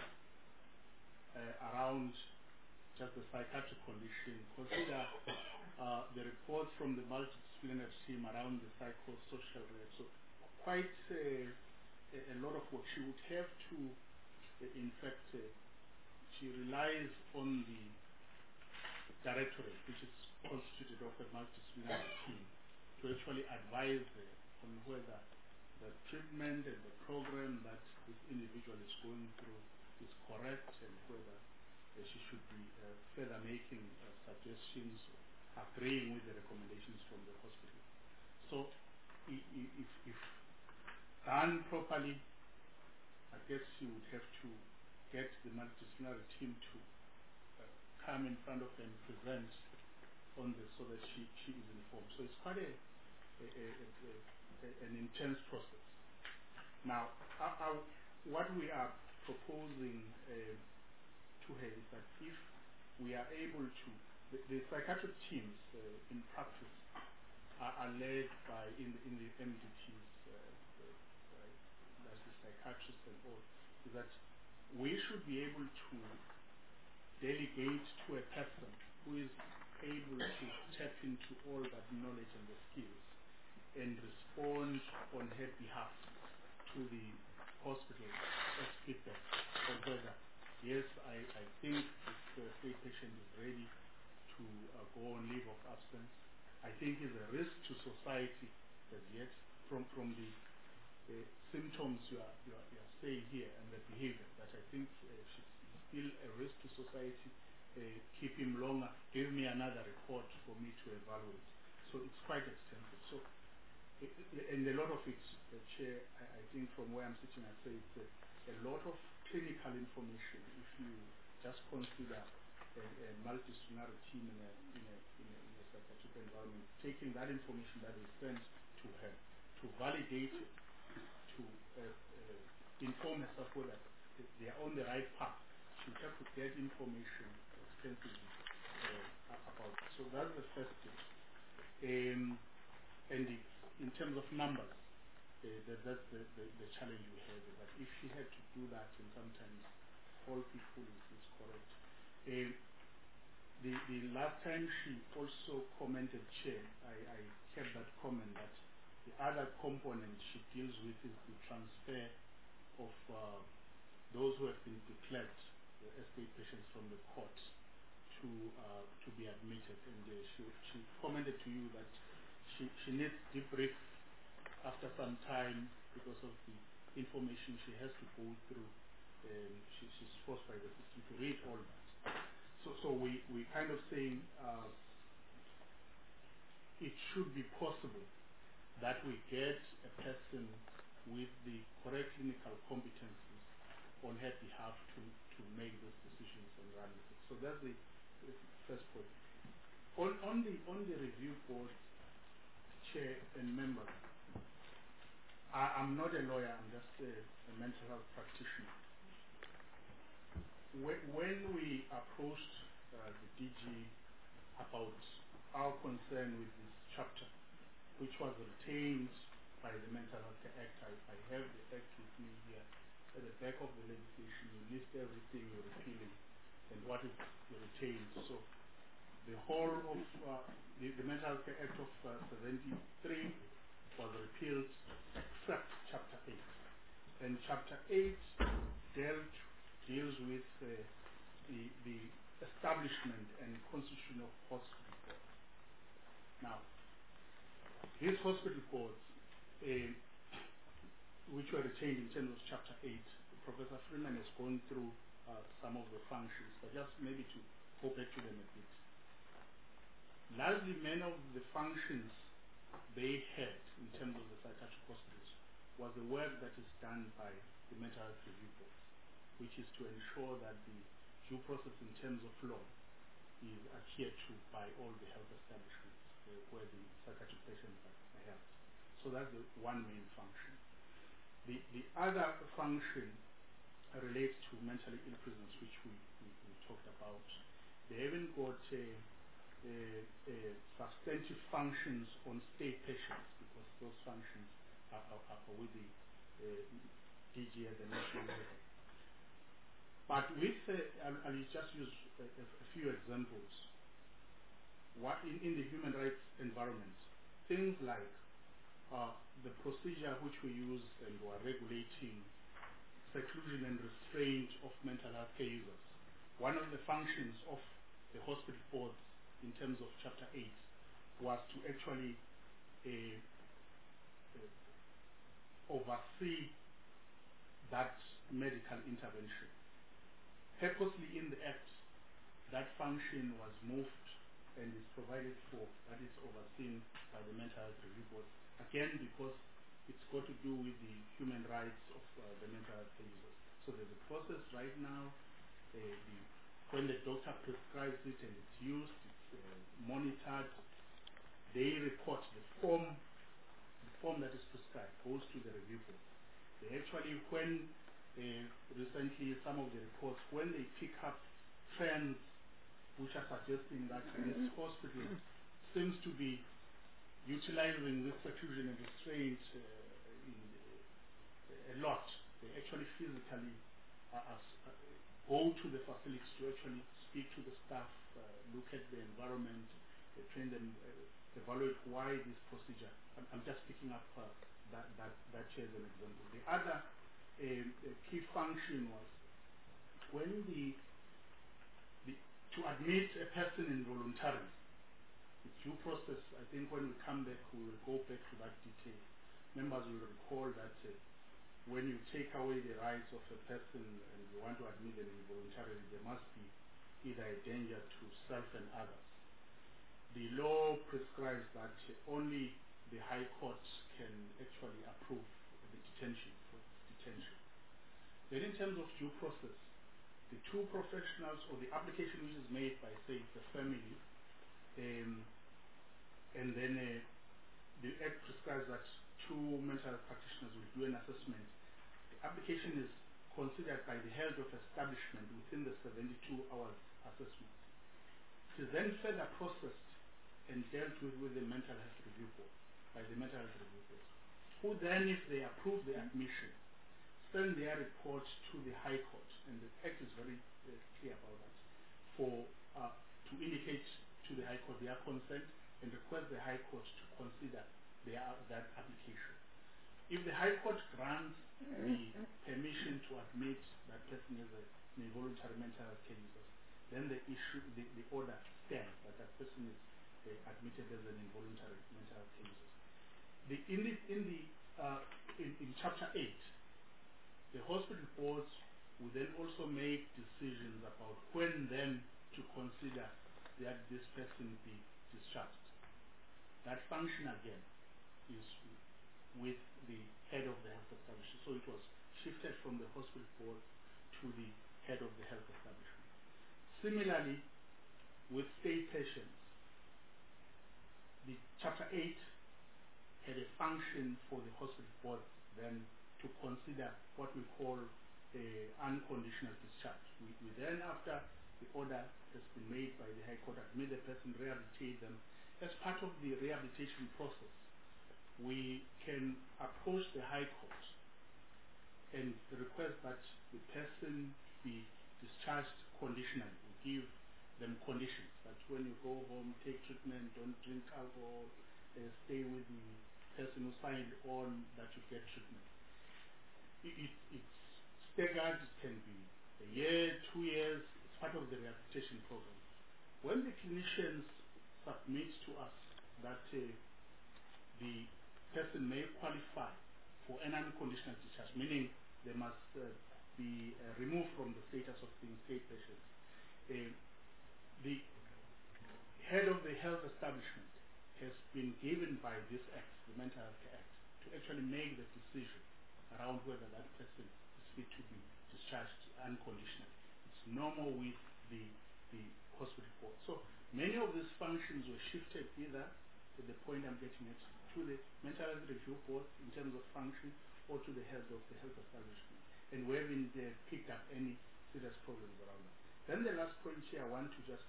around just the psychiatric condition, consider the reports from the multidisciplinary team around the psychosocial rate. So quite a lot of work. She would have to, in fact, she relies on the directorate, which is constituted of a multidisciplinary team, to actually advise on whether the treatment and the program that this individual is going through is correct, and whether she should be further making suggestions, agreeing with the recommendations from the hospital. So if done properly, I guess you would have to get the multidisciplinary team to come in front of her and present on this so that she is informed. So it's quite an intense process. Now, what we are proposing to her is that if we are able to, the psychiatric teams in practice are led by, in the MDTs, that's the psychiatrists and all, is that we should be able to delegate to a person who is able to tap into all that knowledge and the skills and respond on her behalf to the hospital as feedback on whether, yes, I think this stay patient is ready to go on leave of absence. I think is a risk to society as yet from the symptoms you are saying here and the behavior, that I think she's still a risk to society. Keep him longer, give me another report for me to evaluate. So it's quite extensive. So, and a lot of it, Chair, I think from where I'm sitting, I say it's a lot of clinical information. If you just consider a multidisciplinary team in a psychiatric environment, taking that information that is sent to her, to validate it, to inform herself whether they are on the right path. She has to get information extensively about it. So that's the first thing. And in terms of numbers, that's the challenge we have. That if she had to do that, and sometimes all people is correct. The last time she also commented, Chair, I kept that comment that the other component she deals with is the transfer of those who have been declared estate patients from the court to be admitted. And she commented to you that she needs debrief after some time because of the information she has to go through. She's forced by the system to read all that. So we kind of saying it should be possible that we get a person with the correct clinical competencies on her behalf to make those decisions and run with it. So that's the first point. On the review board, Chair and members, I'm not a lawyer, I'm just a mental health practitioner. When we approached the DG about our concern with this chapter, which was retained by the Mental Health Act, I have the Act with me here, at the back of the legislation, you list everything you're repealing and what is retained. So the whole of the Mental Health Act of 73 was repealed except Chapter 8. And Chapter 8 deals with the establishment and constitution of hospital boards. Now, these hospital boards, which were retained in terms of Chapter 8, Professor Freeman has gone through some of the functions, but just maybe to go back to them a bit. Largely, many of the functions they had in terms of the psychiatric hospitals was the work that is done by the Mental Health Review Board, which is to ensure that the due process in terms of law is adhered to by all the health establishments where the psychiatric patients are held. So that's the one main function. The other function relates to mentally ill prisoners, which we talked about. They haven't got substantive functions on state patients because those functions are with the DG at the national level. But with, I'll just use a few examples. What in the human rights environment, things like the procedure which we use and we are regulating seclusion and restraint of mental health care users. One of the functions of the hospital boards in terms of Chapter 8 was to actually oversee that medical intervention. Purposely in the Act, that function was moved and is provided for, that is overseen by the Mental Health Review Board. Again, because it's got to do with the human rights of the mental health care users. So there's a process right now, when the doctor prescribes it and it's used, it's monitored, they report the form that is prescribed goes to the review board. They actually, when recently some of the reports, when they pick up trends which are suggesting that this hospital seems to be utilizing this seclusion and restraint a lot, they actually physically go to the facility to actually speak to the staff, look at the environment, train them, evaluate why this procedure. I'm just picking up that here as an example. The other key function was when to admit a person involuntarily. The due process, I think when we come back, we will go back to that detail. Members will recall that when you take away the rights of a person and you want to admit them involuntarily, there must be either a danger to self and others. The law prescribes that only the High Court can actually approve the detention. Then in terms of due process, the two professionals or the application which is made by, say, the family, and then the Act prescribes that two mental health practitioners will do an assessment. The application is considered by the head of establishment within the 72 hours assessment. It is then further processed and dealt with the Mental Health Review Board, by the Mental Health Review Board, who then, if they approve the admission, send their report to the High Court, and the Act is very clear about that, to indicate to the High Court their consent and request the High Court to consider that application. If the High Court grants the permission to admit that person as an involuntary mental health care user, then the order stands that that person is admitted as an involuntary mental health care user. In Chapter 8, the hospital boards will then also make decisions about when then to consider that this person be discharged. That function again is with the head of the health establishment. So it was shifted from the hospital board to the head of the health establishment. Similarly, with state patients, the Chapter 8 had a function for the hospital board then to consider what we call unconditional discharge. We then, after the order has been made by the High Court, admit the person, rehabilitate them. As part of the rehabilitation process, we can approach the High Court and request that the person be discharged conditionally. We give them conditions that when you go home, take treatment, don't drink alcohol, stay with the person who signed on that you get treatment. It's staggered, it can be a year, 2 years, it's part of the rehabilitation program. When the clinicians submit to us that the person may qualify for an unconditional discharge, meaning they must be removed from the status of being state patients, the head of the health establishment has been given by this Act, the Mental Health Act, to actually make the decision around whether that person is fit to be discharged unconditionally. It's normal with the hospital board. So many of these functions were shifted either, at the point I'm getting at, to the mental health review board in terms of function, or to the head of the health establishment. And we haven't picked up any serious problems around that. Then the last point here I want to just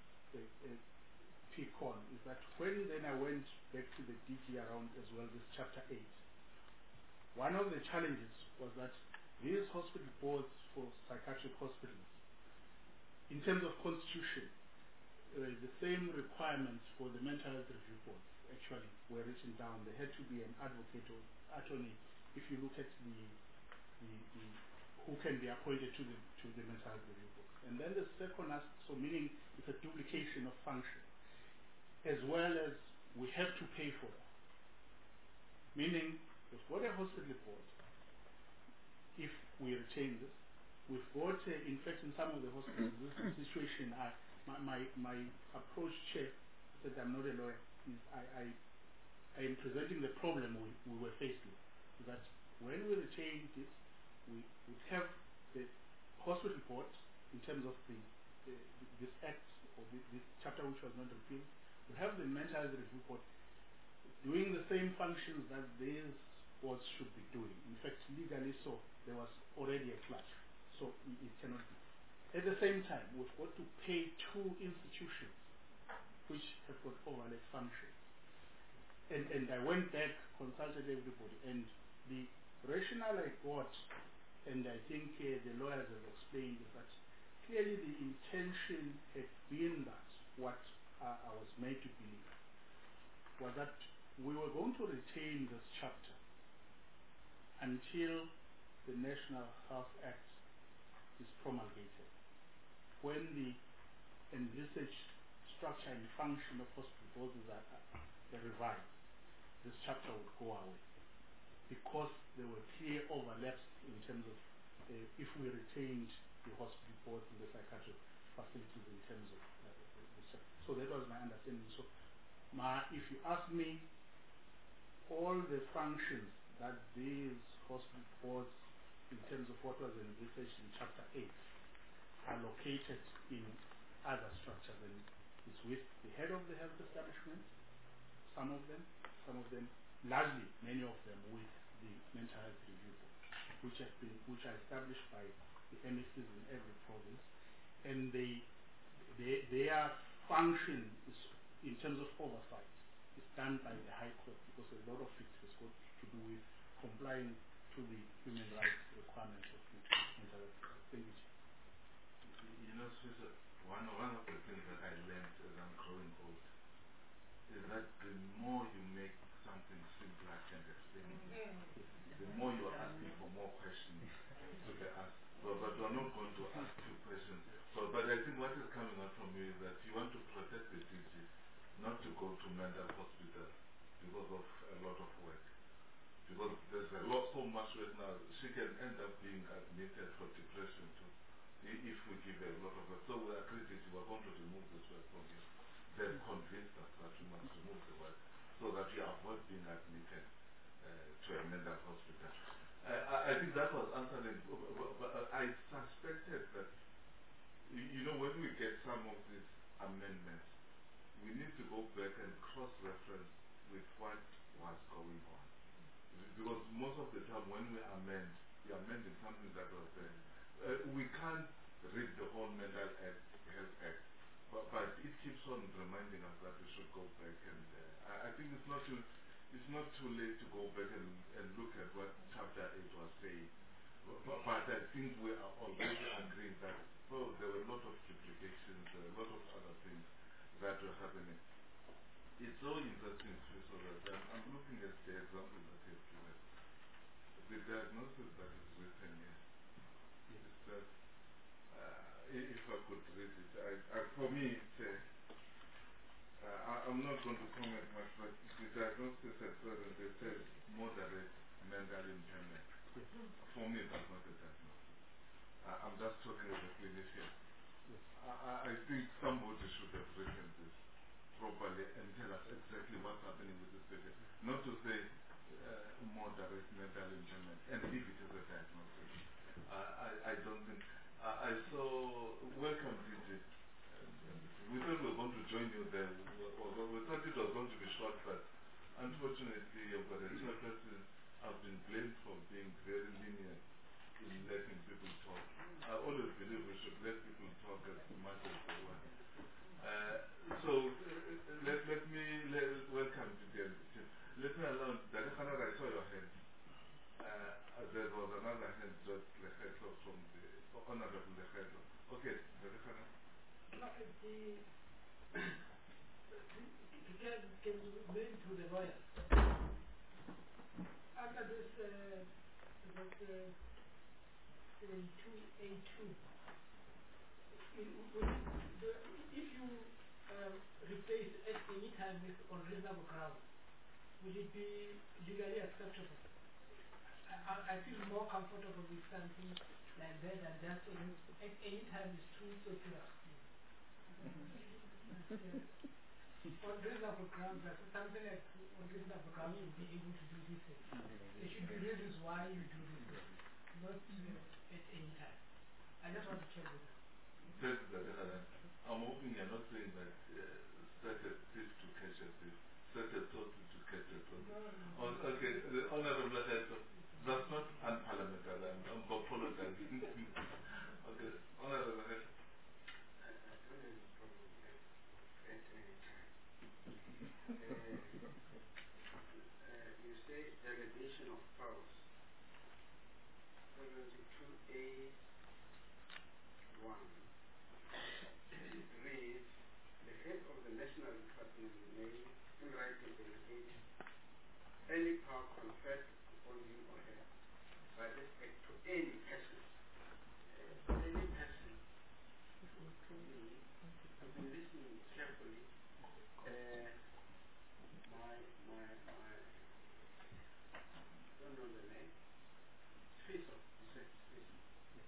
pick on is that when then I went back to the DG around as well, this Chapter 8, one of the challenges was that these hospital boards for psychiatric hospitals, in terms of constitution, the same requirements for the mental health review boards actually were written down. There had to be an advocate or attorney if you look at the who can be appointed to the mental health review board. And then the second aspect, so meaning it's a duplication of function, as well as we have to pay for that. Meaning, we've got a hospital board, if we retain this, we've got, in fact, in some of the hospitals, this is a situation, my approach, Chair, that I'm not a lawyer, is I am presenting the problem we were faced with, that when we retain this, we would have the hospital board, in terms of this act, or this chapter which was not repealed, we have the mental health review board doing the same functions that these boards should be doing. In fact, legally so, there was already a clash. So it cannot be. At the same time, we've got to pay two institutions which have got overlap functions. And I went back, consulted everybody, and the rationale I got, and I think the lawyers have explained, is that clearly the intention had been that what I was made to believe was that we were going to retain this chapter until the National Health Act is promulgated. When the envisaged structure and function of hospital boards are revised, this chapter would go away, because there were clear overlaps in terms of if we retained the hospital boards and the psychiatric facilities in terms of the chapter. So that was my understanding. So if you ask me, all the functions that these hospital boards, in terms of what was envisaged in Chapter 8, are located in other structures, and it's with the head of the health establishment, some of them, largely, many of them with the mental health review board, which are established by the MSCs in every province, and their function is, in terms of oversight, is done by the High Court, because a lot of it has got to do with complying to the human rights requirements of mental health. Thank you. You know, Swisha, one of the things that I learned as I'm growing old is that the more you make something simpler and explain, the more you're asking for more questions to be asked. But you're not going to ask 2 questions. But I think what is coming out from you is that you want to protect the DG, not to go to mental hospital because of a lot of work. Because there's a lot, so much right now. She can end up being admitted for depression too, if we give her a lot of work. So we agreed that you are going to remove this work from you. Then convinced us that you must remove the work so that you avoid being admitted to a mental hospital. I think that was answering, but I suspected that, you know, when we get some of these amendments, we need to go back and cross-reference with what was going on. Because most of the time when we are amending something that was there. We can't read the whole Mental Health Act, but it keeps on reminding us that we should go back, and I think it's not too late to go back and look at what Chapter 8 was saying, but I think we are already agreed that, well, there were a lot of duplications, a lot of other things that were happening. It's so interesting, so that I'm looking at the example that you've given. The diagnosis that is written here is that, if I could read it, for me, I'm not going to comment much, but the diagnosis at present, it says moderate mental impairment. For me, that's not a diagnosis. I'm just talking as a clinician. I think somebody should have written this properly and tell us exactly what's happening with this patient. Not to say moderate mental impairment, and if it is a diagnosis. I don't think. I saw, welcome Gigi. We thought we were going to join you there. We thought it was going to be short, but unfortunately, you've got a chairperson. I've been blamed for being very lenient in letting people talk. I always believe we should let people talk as much as they want. So let me welcome you again. Let me allow that. I saw your hand. There was another hand just from the Honorable Lekhetlo. Okay, can you bring to the lawyer? After this, A2, if you replace at any time with on reasonable grounds, will it be legally acceptable? I feel more comfortable with something like that than just saying at any time is too circular. On reasonable grounds, something like on reasonable grounds you'll be able to do this thing. There should be reasons why you do this thing, not at any time. I just want to check with you. I'm hoping you're not saying that set a thief to catch a thief, set a tortoise to catch a tortoise. No. Okay, the Honorable Lekhetlo, that's not unparliamentary. I'm apologizing. Okay, Honorable Lekhetlo. You say delegation of powers. 72A1 reads, the head of the National Department may, in writing, delegate any power conferred upon him or her by this act to any person. Any person. I've been listening carefully. I don't know the name. Faisal, you said Faisal.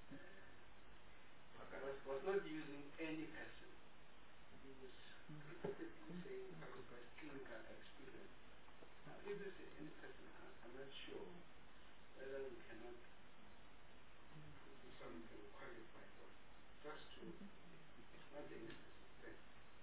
Was not using any person. He was repeatedly saying by clinical experience. Now, if they say any person, I'm not sure whether we cannot do something qualified for just to not the necessary.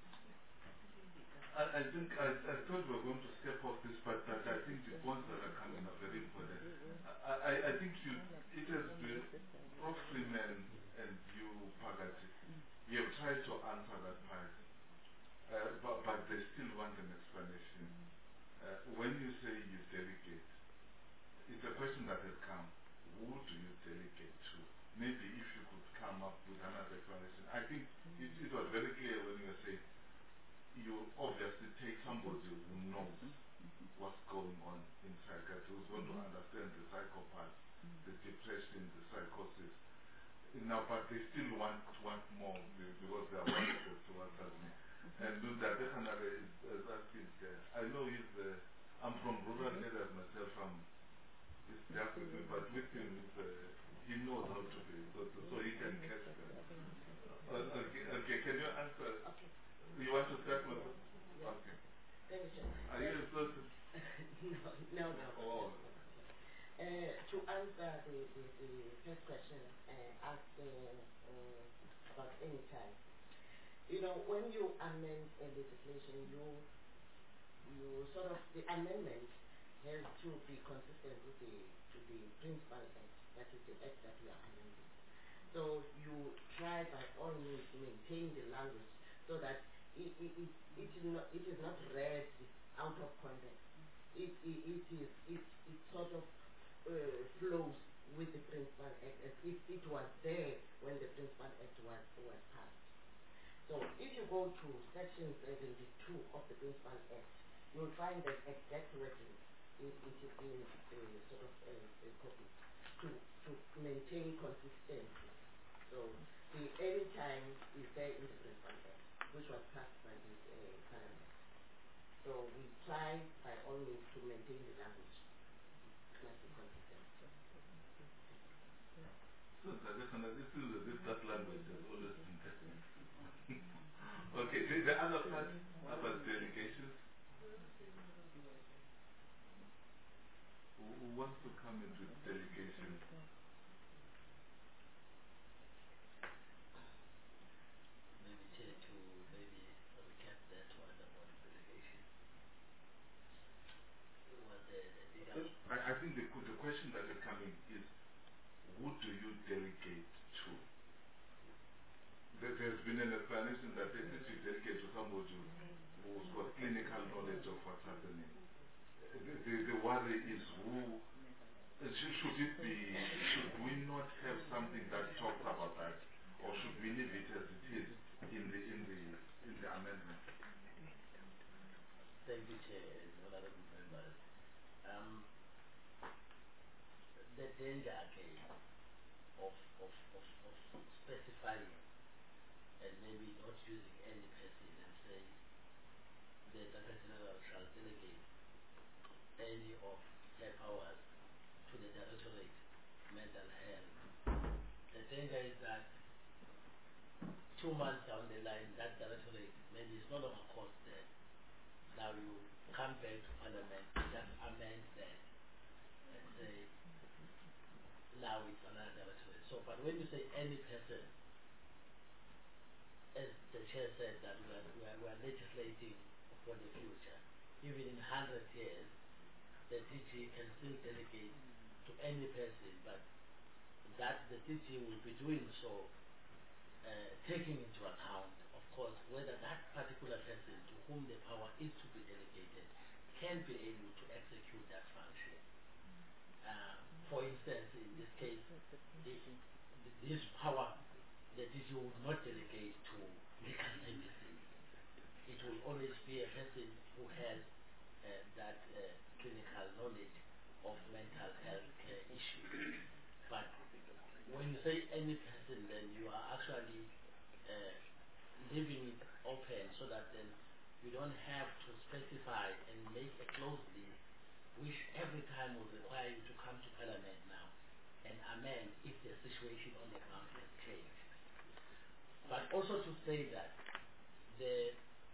I think I thought we were going to step off this part, but I think the points that are coming are very important. I think it has been Prof. Freeman and you, Pagati, you have tried to answer that part, but they still want an explanation. When you say you delegate, it's a question that has come. Who do you delegate to? Maybe if you could come up with another explanation. I think it was very clear when you say you obviously take somebody who knows what's going on in psychiatry, who's going to understand the psychopath, the depression, the psychosis. Now, but they still want more because they are worried as to what's happening. And Lunda Dehanare is asking, I know I'm from rural areas myself, he's just with me, but with him, he knows how to be, so he can catch them. Okay, can you answer? Okay. You want to start with? Yes. Okay. Thank you, Chair. Are you exhausted? No. Oh. To answer the first question asked about any time, when you amend a legislation, you sort of, the amendment has to be consistent with the principal act, that is the act that you are amending. So you try by all means to maintain the language so that it is not read out of context. It sort of flows with the Principal Act as if it was there when the Principal Act was passed. So if you go to Section 72 of the Principal Act, you'll find that exact wording. It is in sort of a copy to maintain consistency. So the any time is there in the Principal Act, which was passed by the Parliament. So we try by all means to maintain the language. So that language has always been tested. Okay, the other part about delegations. Who wants to come into delegation? Maybe to maybe recap that one about delegation. I think the question that is coming is, who do you delegate to? There's been an explanation that if you delegate to somebody who's got clinical knowledge of what's happening, the worry is who, should we not have something that talks about that, or should we leave it as it is in the amendment? Thank you, Chair, and honorable members. The danger again of specifying and maybe not using any person and say the Director General shall delegate any of their powers to the Directorate Mental Health. The danger is that 2 months down the line, that Directorate maybe is no longer cost there. Now you come back to Parliament, just amend that and say, now it's another Directorate. So, but when you say any person, as the Chair said, that we are legislating for the future. Even in 100 years, the DG can still delegate to any person, but that the DG will be doing so, taking into account, of course, whether that particular person to whom the power is to be delegated can be able to execute that function. For instance, in this case, this power, the DG would not delegate to legal services. It will always be a person who has that clinical knowledge of mental health care issues. But when you say any person, then you are actually leaving it open so that then you don't have to specify and make a clause list which every time will require you to come to Parliament now and amend if the situation on the ground has changed. But also to say that the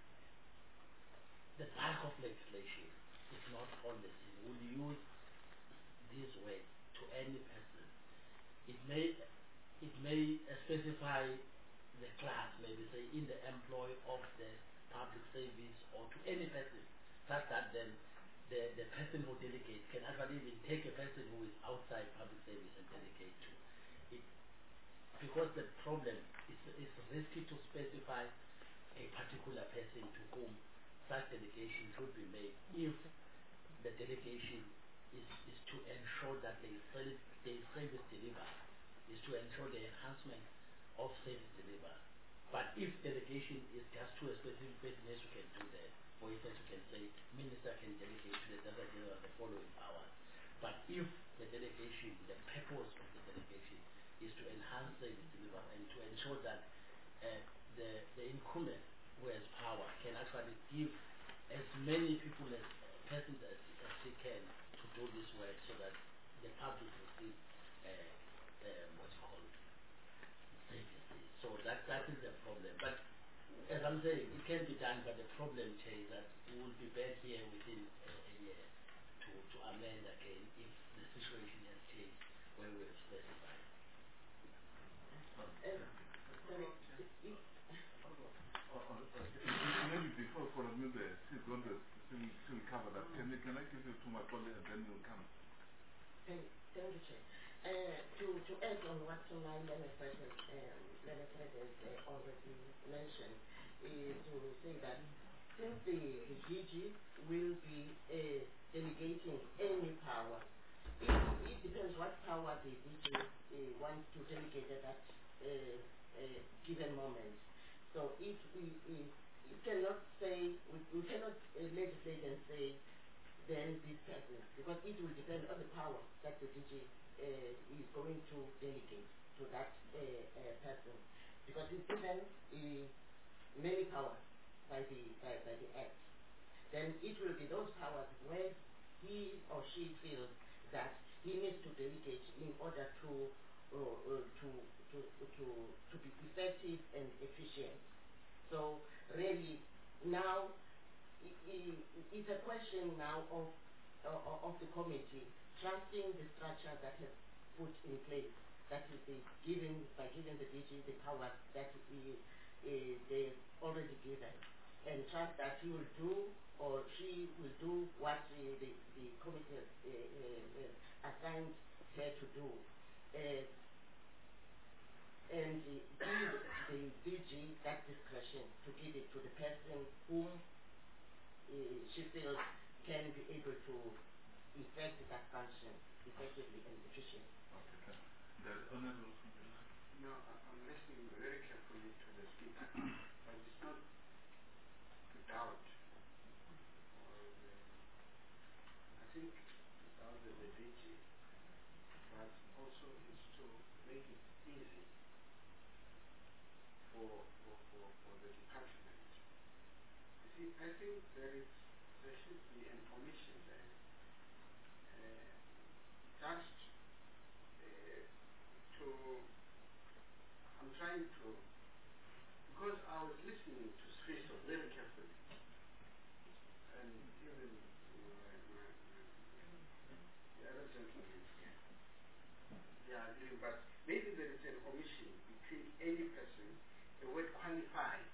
bulk of legislation is not on the scene. Will use this way to any person. It may specify the class, maybe say in the employ of the public service or to any person, such that then the person who delegates can actually even take a person who is outside public service and delegate to it. Because the problem is risky to specify a particular person to whom such delegation should be made if the delegation is to ensure that the service delivered, is to ensure the enhancement of service delivered. But if delegation is just to a specific person, yes, you can do that. For instance, you can say, Minister can delegate to the Director General the following hours. But if the delegation, the purpose of the delegation is to enhance service delivery and to ensure that the incumbent who has power can actually give as many people as persons as he can to do this work so that the public receive what's called services. So that is the problem. But as I'm saying, it can be done, but the problem is that we will be back here within a year to amend again if the situation has changed when we have specified. Maybe before for a minute, she's going to still cover that. Can I give you to my colleague and then you'll come? Thank you, Chair. To add on what my learned president has already mentioned, is to say that since the DG will be delegating any power, it depends what power the DG wants to delegate at that given moment. So if we cannot say, we cannot legislate and say, then this person, because it will depend on the power that the DG is going to delegate to that person. Because it's given many powers by the Act. Then it will be those powers where he or she feels that he needs to delegate in order to be effective and efficient. So really now it's a question now of the committee trusting the structure that has put in place, that is by giving the DG the powers that they've already given, and trust that he will do or she will do what the committee has assigned her to do. And give the DG that discretion to give it to the person whom she feels can be able to effect that function effectively and efficiently. Okay. The Honorable. No, I'm listening very carefully to the speaker, but it's not to doubt. I think to doubt the DG, but also is to make it easy for the department. You see, I think there should be an omission there. Just I'm trying to, because I was listening to Sriso very carefully, and even the other gentleman here, yeah, but maybe there is an omission between any person, the word qualified,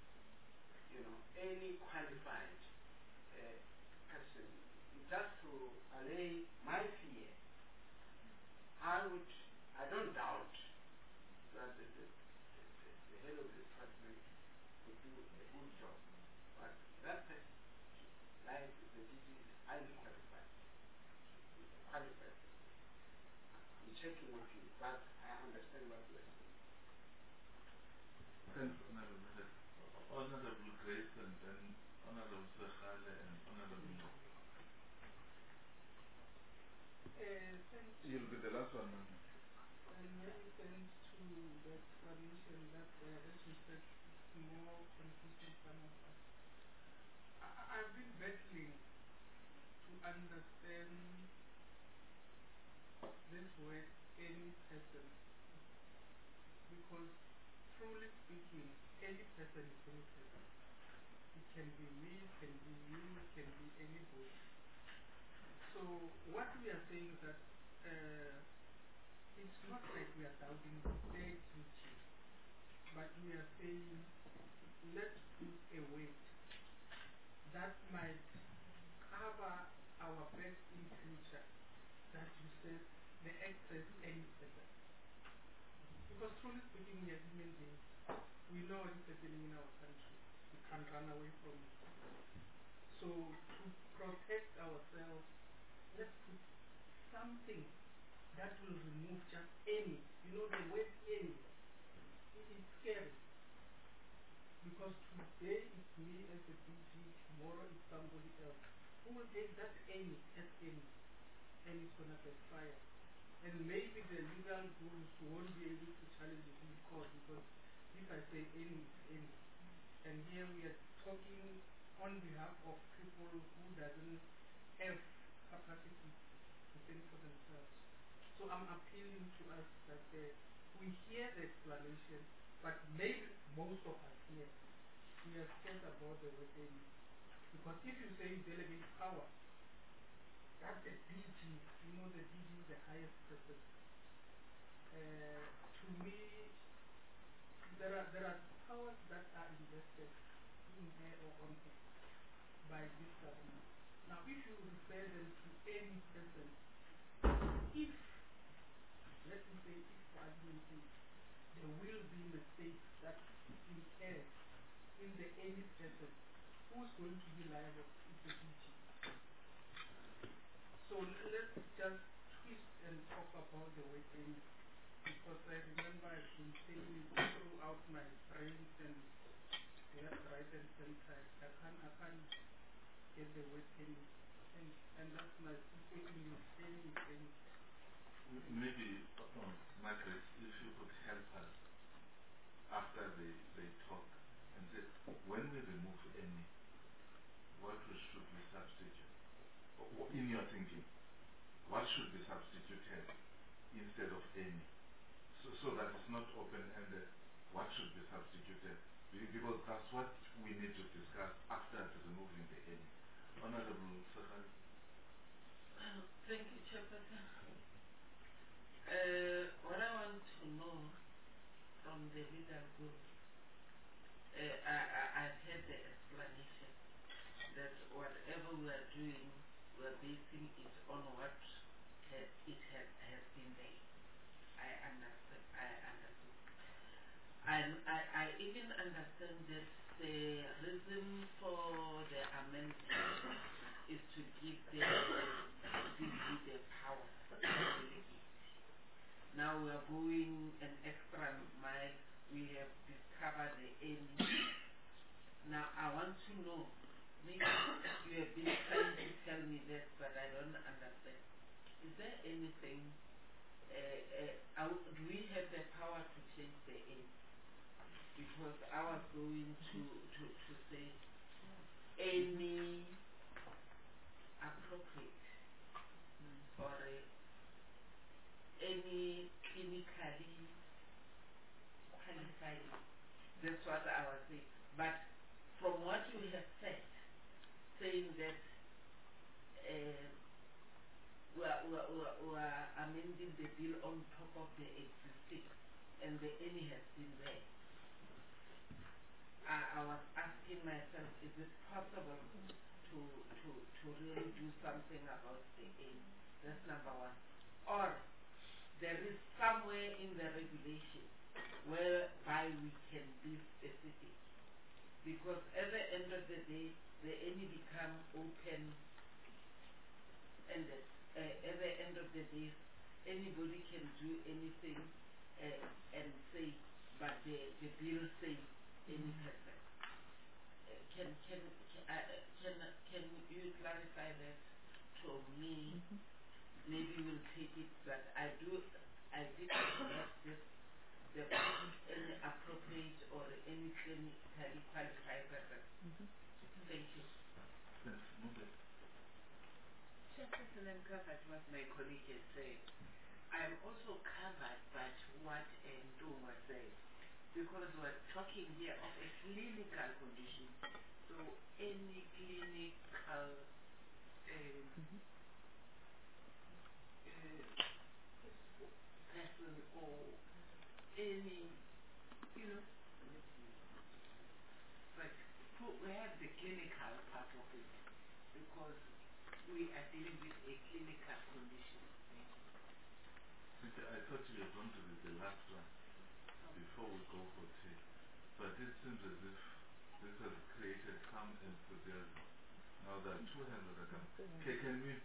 any qualified person, just to allay my fear. I don't doubt that the head of the department would do a good job, but that person, like the DG, is highly qualified. He's a qualified person. I'm checking with you, but I understand what you are saying. Thanks, Honorable. Honorable Grace, and then Honorable Sechale and Honorable Mo. You'll be the last one. Many thanks to the explanation that, as you said, it's more confusing some of us. I've been battling to understand this word, any person, because truly speaking, any person is any person. It can be me, it can be you, it can be anybody. So what we are saying is that it's not like we are doubting their duty, but we are saying let's put a weight that might cover our back in future, that you said the excess any person. Because truly speaking, we are human beings. We know what is happening in our country. We can't run away from it. So to protect ourselves, let's put something that will remove just any. The word any, it's scary. Because today it's me as a DG, tomorrow it's somebody else. Who will take that any as any? And it's going to backfire. And maybe the legal gurus won't be able to challenge it in court, because if I say any, it's any. And here we are talking on behalf of people who doesn't have capacity to think for themselves. So I'm appealing to us that we hear the explanation, but maybe most of us here, we are scared about the word any. Because if you say delegate power, that the DG, the DG is the highest person. To me, there are powers that are invested in her or on her by this government. Now, if you refer them to any person, if, let me say, if for argument's sake, there will be mistakes that incur in the any person, who's going to be liable? It's the DG. So let's just even talk about the word any, because I remember I've been saying it throughout my brains and left, right, and center. I can't get the word any, and that's my English. Any. Maybe, Margaret, if you could help us after they talk and say, when we remove any, what should we substitute? In your thinking, what should be substituted instead of any? So that it's not open-ended. What should be substituted? Because that's what we need to discuss after removing the any. Honorable Sakhari. Thank you, Chairperson. What I want to know from the legal group, I've had the explanation that whatever we are doing, we are basing it on what has been there. I understand. And I even understand that the reason for the amendment is to give the power to delegate. Now we are going an extra mile. We have discovered the end. Now I want to know, maybe you have been trying to tell me that, but I don't understand. Is there anything, do we have the power to change the end? Because I was going to say any appropriate or any clinically qualified. That's what I was saying. But from what you have said, saying that we're amending the bill on top of the existing, and the any has been there. I was asking myself, is it possible to really do something about the any? That's number one. Or there is somewhere in the regulation whereby we can be specific. Because at the end of the day, the any become open-ended. At the end of the day, anybody can do anything and say, but the bill says any person. Can you clarify that to me? Maybe we'll take it, but I did have this, any appropriate or any clinically qualified person. Thank you. Chairperson, I'm covered what my colleague has said. I'm also covered by what Ndo was saying, because we're talking here of a clinical condition. So any clinical person or any, but we have the clinical part of it, because we are dealing with a clinical condition. I thought you were going to be the last one before we go for tea. But it seems as if this has created some enthusiasm. Now there are 200 that come. Can I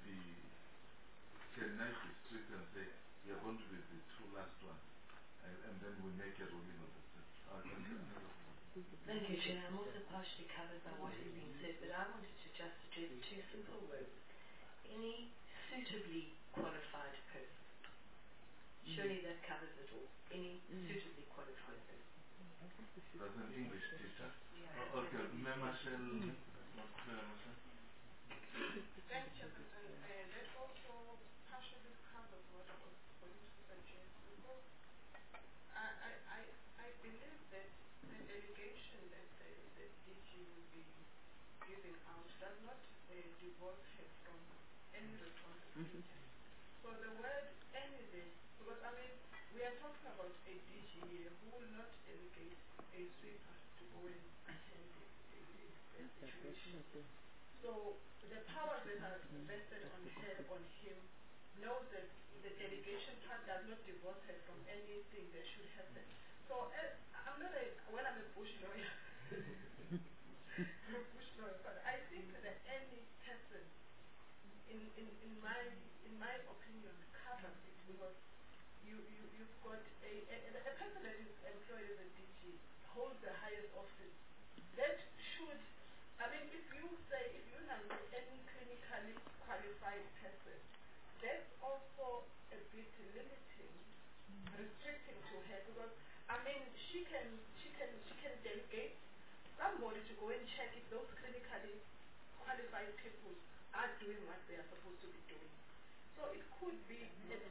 be strict and say you're going to be the two last ones, and then we make a ruling on this? Thank you, Chair. I'm also partially covered by what has been said, but I wanted to just suggest two simple words. Any suitably qualified person. Surely that covers it all. Any suitably qualified person. As an English teacher. Okay, Marshall. Thank you, that also partially covers what I was going to suggest, because I believe that the delegation that the DG will be giving out does not divorce her from any responsibility. So the word any there, because we are talking about a DG here who will not delegate a sweeper to go and attend the situation. So the powers that are vested on her, on him, knows that the delegation part does not divorce her from anything that should happen. So I'm not I'm a bush lawyer, I'm a bush lawyer, but I think that any person, in my opinion, covers it. you've got a person that is employed as a DG holds the highest office. That should, I mean, if you say, if you nominate any clinically qualified person, that's also a bit limiting, restricting to her, because, I mean, she can delegate somebody to go and check if those clinically qualified people are doing what they are supposed to be doing. So it could be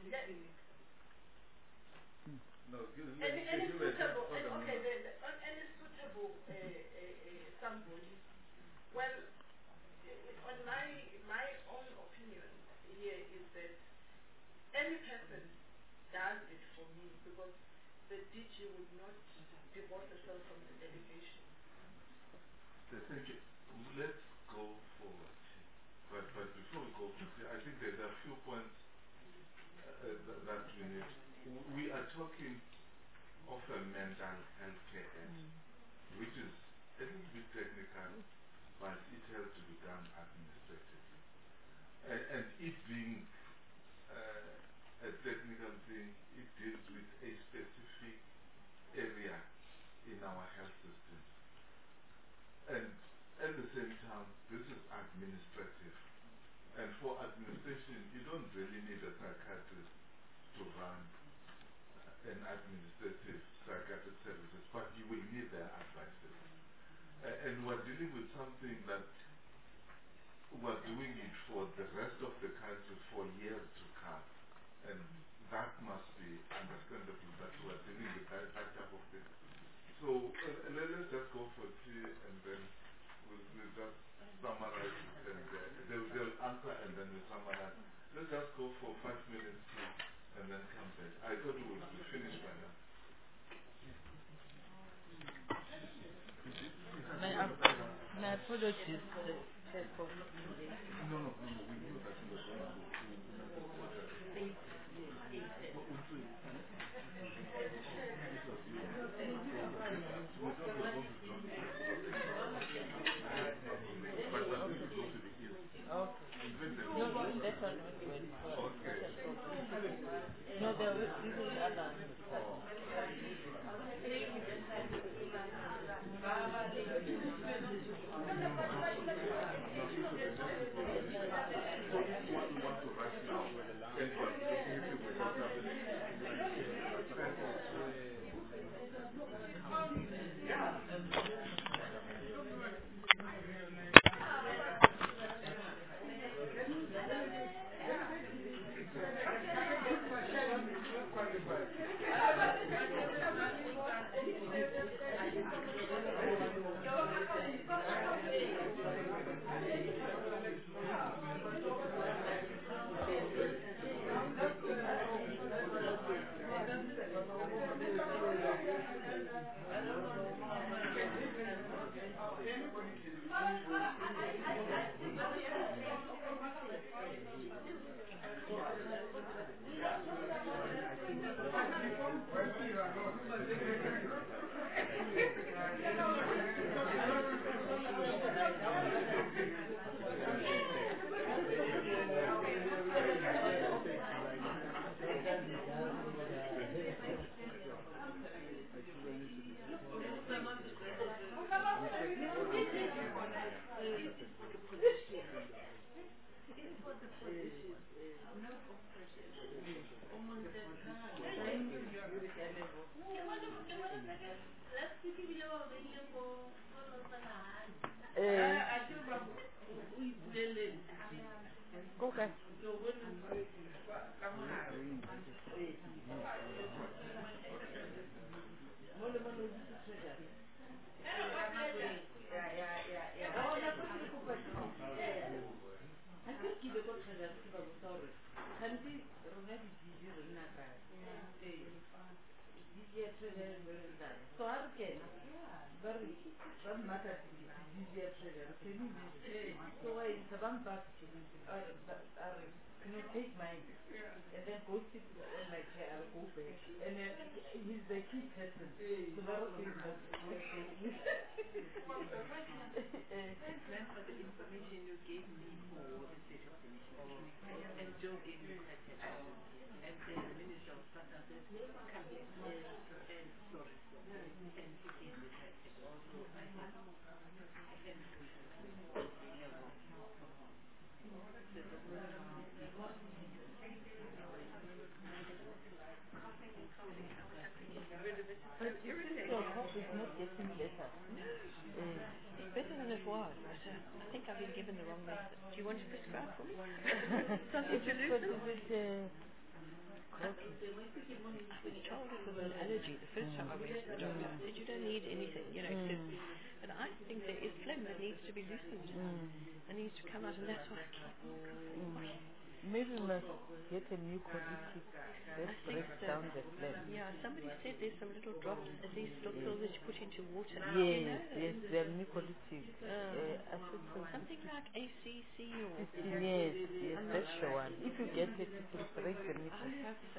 any suitable, any suitable somebody. Well, on my own opinion here is that any person does it for me, because the DG would not divorce herself from the delegation. Thank you. Let's go forward. But before we go forward, I think there are a few points that we need. We are talking of a mental health care act, which is a little bit technical, but it has to be done administratively. And it being a technical thing, it deals with a specific area in our health systems. And at the same time, this is administrative. And for administration, you don't really need a psychiatrist to run an administrative psychiatric services, but you will need their advices. And we're dealing with something that we're doing it for the rest of the country for years to come. And that must be understandable that we're dealing with that type of thing. So let's just go for tea, and then we'll just summarize it, and they'll answer, and then we'll summarize. Let's just go for 5 minutes tea, and then come back. I thought we would be finished by now. My apologies. No, we knew that you were going to No, there was this is other. Okay. Can you take mine? And then go sit on my chair, I'll go back. And then he's the key person. So that was his Thanks for the information you gave me for the state of the nation. And Joe gave me quite a lot. And the Minister of Substance But your cough is not getting better. It's better than it was, but I think I've been given the wrong method. Do you want to prescribe for me? Something to loosen? I was told it was an allergy the first time I went to the doctor. I said, you don't need anything, but I think there is phlegm that needs to be loosened. It needs to come out, and that's why I keep on coughing. Maybe we must get a new mucolytic that breaks down the phlegm. Yeah, somebody said there's some little drops, these little pills that you put into water. Yes, they're mucolytic. Something like ACC or... Yes, that's the one. If you get it, it will break the mucus. I hope so.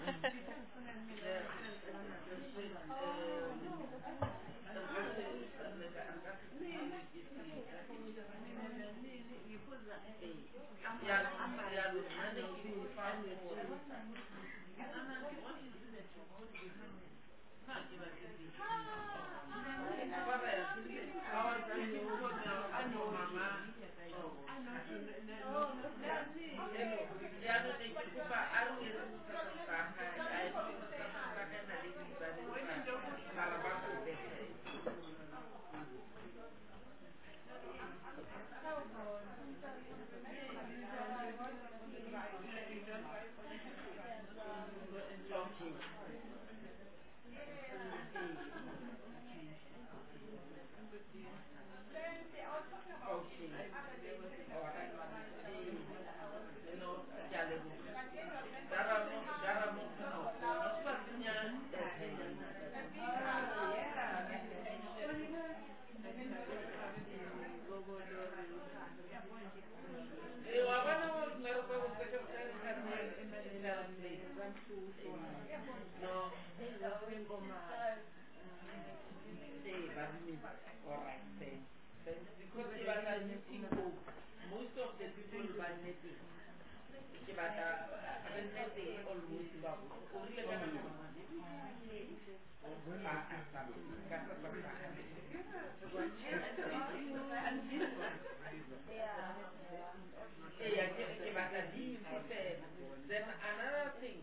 Most of the people by netting. Then another thing,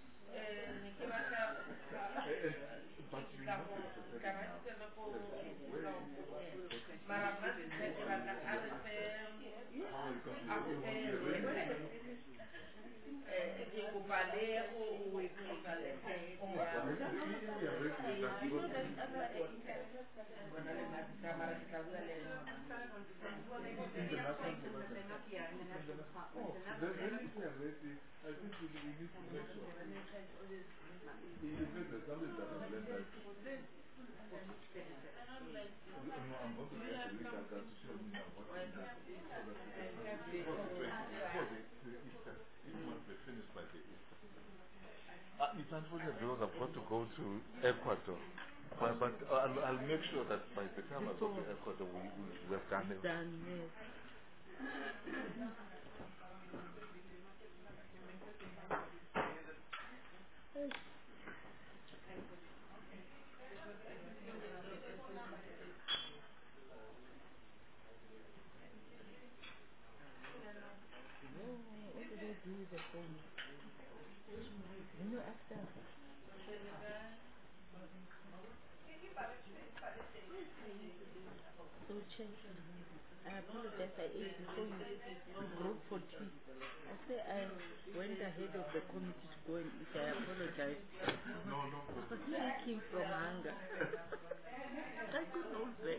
it's unfortunate because I've got to go to Ecuador. But I'll make sure that by the time I go to Ecuador, we have done it. I apologize, I ate before you broke for tea. I say I went ahead of the committee to go and eat. I apologize. No. I was shaking from hunger. I could hold back.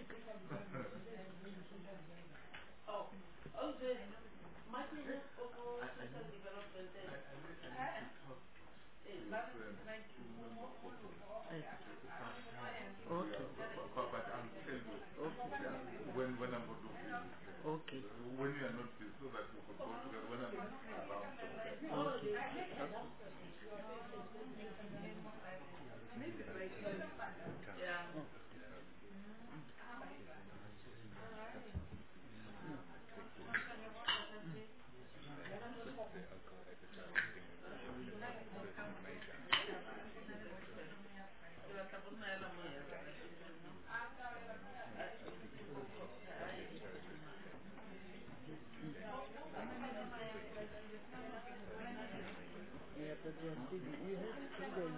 But I'll tell you when I'm going to visit. Okay. When you are not busy, so that we could go together when I'm around.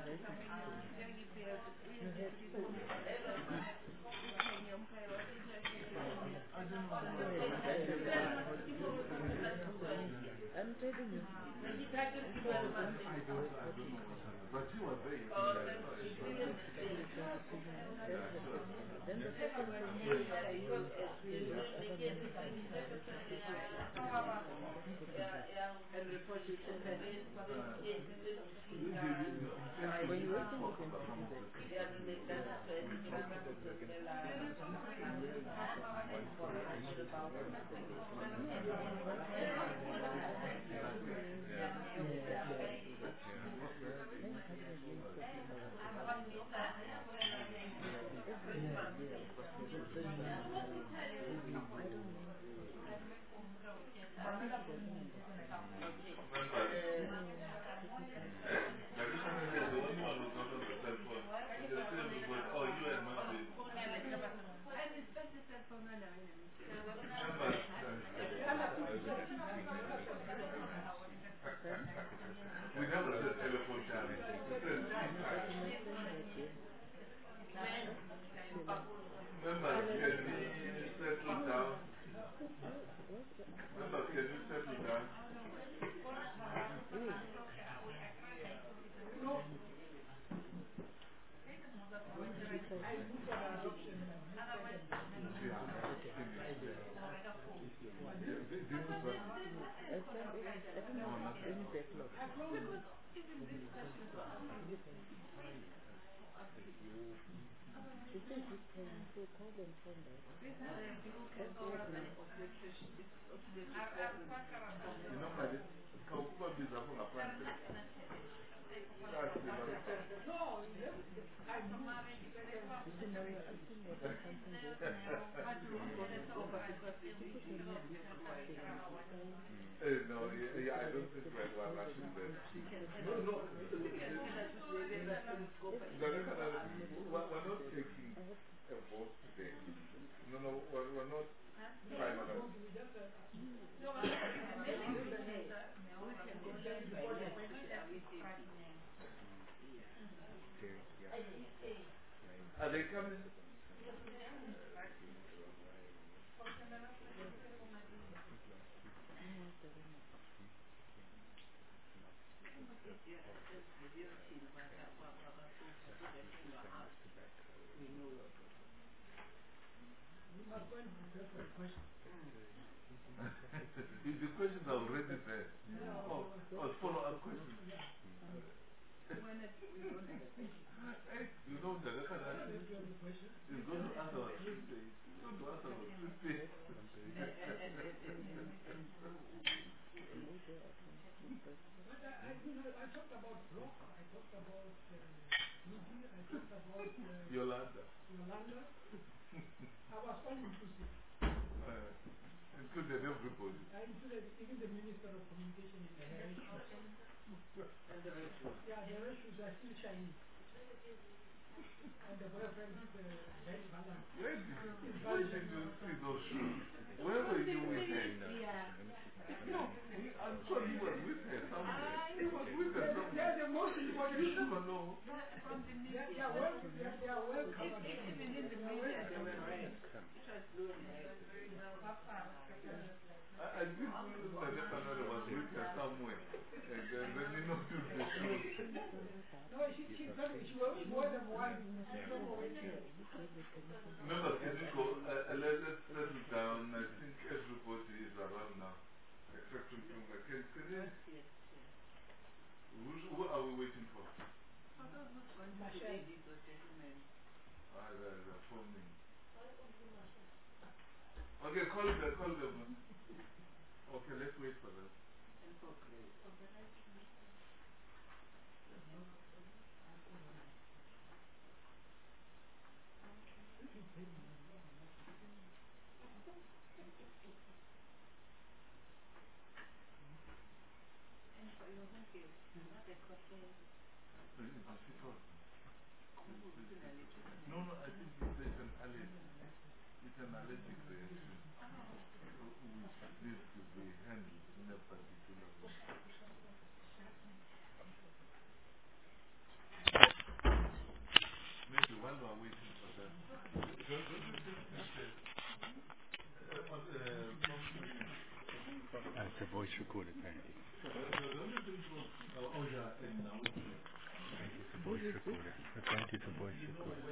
I'm telling you. But she was very Then the second one and report to when you working with we never said telephone challenge. Members, can you settle down? Members, can you settle down? No, yeah, I don't think we're rushing that. No, we're not taking a vote today. No, we're not finalizing. Are they coming? The questions are already there. Oh, follow-up questions. You know that is going to answer our Tuesday. I talked about Block, I talked about Ruby, I talked about Yolanda. I was all inclusive. Included everybody. I included even the Minister of Communication in the hair issues. And the rest. Yeah, the hair issues are still Chinese. And the boyfriend is very balanced. Where did you see those shoes? Where were you with her? No, I'm sure he was with her somewhere. He was with her somewhere. They're the most important shoes. You never know. They are well covered. Even in the media, they were red. It was blue and red. I think Nadekanore was with her somewhere. And then you know, took the shoes. No, she told me she was more than one. Remember, can you go? Let's settle down. I think everybody is around now. Except for can you? Who are we waiting for? They're forming. Okay, call them. Okay, let's wait for them. No, I think it's an allergy. It's an allergic reaction. Which needs to be handled in a particular way. voice recorded, apparently. It's a voice recorder. Apparently it's a voice recorder.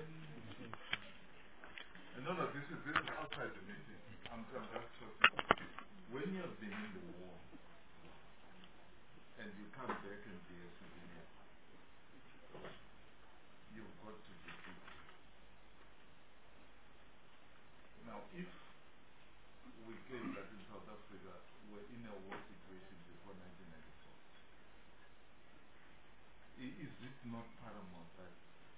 No, this is outside the meeting. I'm just talking. When you have been in the war and you come back and be a civilian, you've got to be good. Now, if we claim that in South Africa we're in a war situation before 1994, is it not paramount that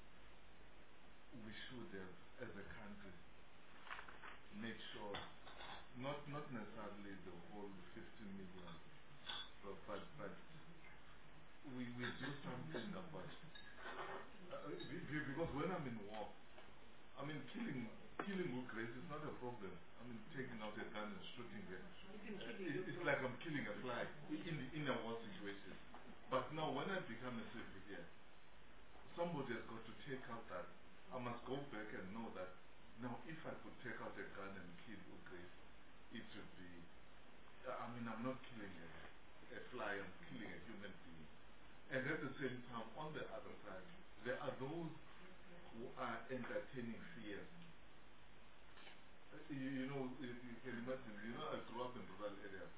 we should have, as a country, make sure, not necessarily the whole 50 million, but we do something about because when I'm in war, I mean killing Ukraine is not a problem. I mean taking out a gun and shooting them. It's like I'm killing a fly in a war situation. But now when I become a civilian, somebody has got to take out that. I must go back and know that now if I could take out a gun and kill Ukraine, it would be, I mean I'm not killing a fly, I'm killing a human being. And at the same time, on the other side, there are those who are entertaining fears. You know, you can imagine, I grew up in rural areas.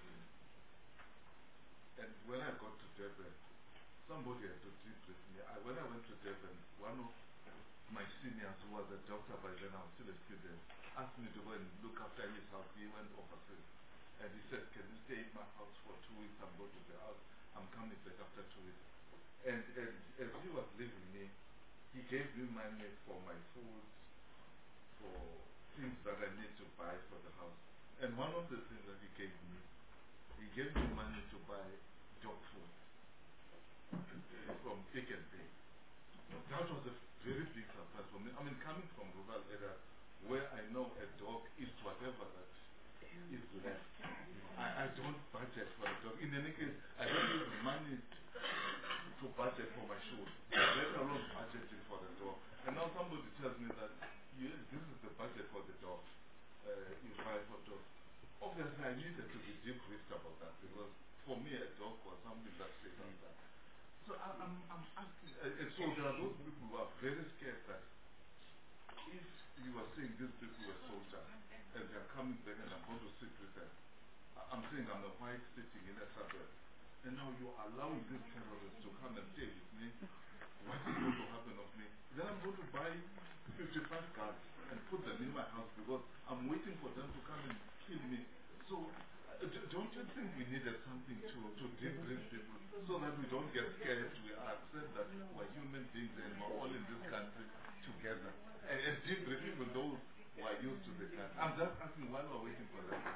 And when I got to Durban, somebody had to debrief me. When I went to Durban, one of my seniors, who was a doctor by then, I was still a student, asked me to go and look after his house. He went overseas. And he said, can you stay in my house for 2 weeks? I'm going to the house. I'm coming back after 2 weeks. And as he was leaving me, he gave me money for my food, for things that I need to buy for the house. And one of the things that he gave me money to buy dog food from Pick n Pay. That was a very big surprise for me. I mean, coming from rural area where I know a dog is whatever that is left. I don't budget for a dog. In any case, I don't have money to budget for my shoes, let alone budgeting for the dog. And now somebody tells me that this is the budget for the dog you buy for dogs. Obviously, I needed to be debriefed about that because for me, a dog was something that stays like that. So I'm asking, and so there are those people who are very scared that if you are saying these people were soldiers and they are coming back and I'm going to sit with them, I'm saying I'm a white sitting in a suburb. And now you're allowing these terrorists to come and stay with me. What is going to happen of me? Then I'm going to buy 55 guns and put them in my house because I'm waiting for them to come and kill me. So don't you think we needed something to debrief people so that we don't get scared? We accept that we're human beings and we're all in this country together. And debrief even those who are used to the country. I'm just asking while we're waiting for them.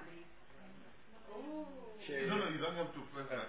No, you don't have to press that.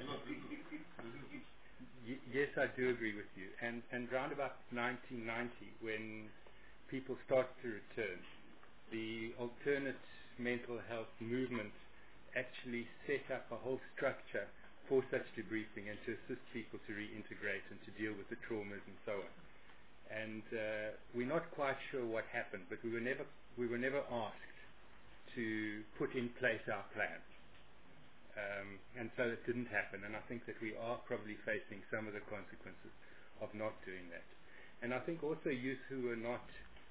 Yes, I do agree with you. And round about 1990, when people started to return, the alternate mental health movement actually set up a whole structure for such debriefing and to assist people to reintegrate and to deal with the traumas and so on. And we're not quite sure what happened, but we were never asked to put in place our plan. And so it didn't happen, and I think that we are probably facing some of the consequences of not doing that. And I think also youth who were not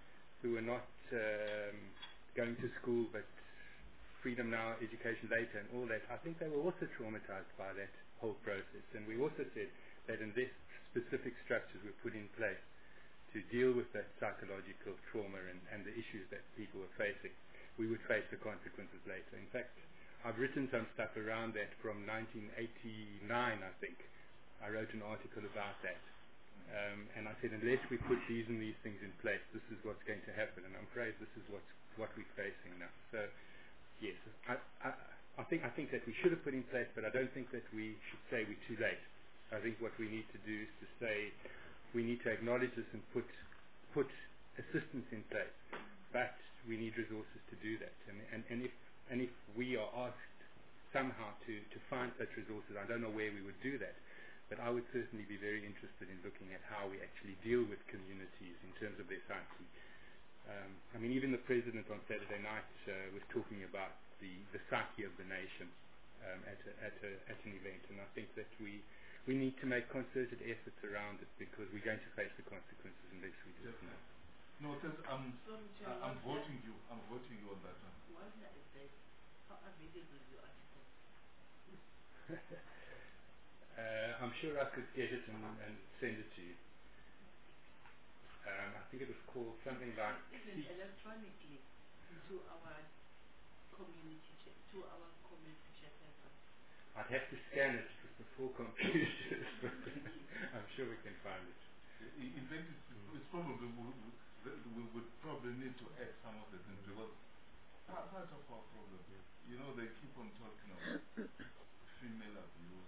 going to school but freedom now, education later and all that, I think they were also traumatized by that whole process. And we also said that unless specific structures were put in place to deal with that psychological trauma and the issues that people were facing, we would face the consequences later. In fact, I've written some stuff around that from 1989, I think. I wrote an article about that. And I said, unless we put these and these things in place, this is what's going to happen. And I'm afraid this is what we're facing now. So, yes, I think that we should have put in place, but I don't think that we should say we're too late. I think what we need to do is to say we need to acknowledge this and put assistance in place. But we need resources to do that. And if we are asked somehow to find such resources, I don't know where we would do that, but I would certainly be very interested in looking at how we actually deal with communities in terms of their psyche. I mean, even the president on Saturday night was talking about the psyche of the nation. at an event. And I think that we need to make concerted efforts around it because we're going to face the consequences unless we do it now. No, I'm voting you. I'm voting you on that one. While you're at that, how available is your article? I'm sure I could get it and send it to you. I think it was called something like... Even electronically to our community chairperson. I'd have to scan it with the full computers, but I'm sure we can find it. In fact, it's probably, we would probably need to add some of the things because part of our problem, you know, they keep on talking about female abuse.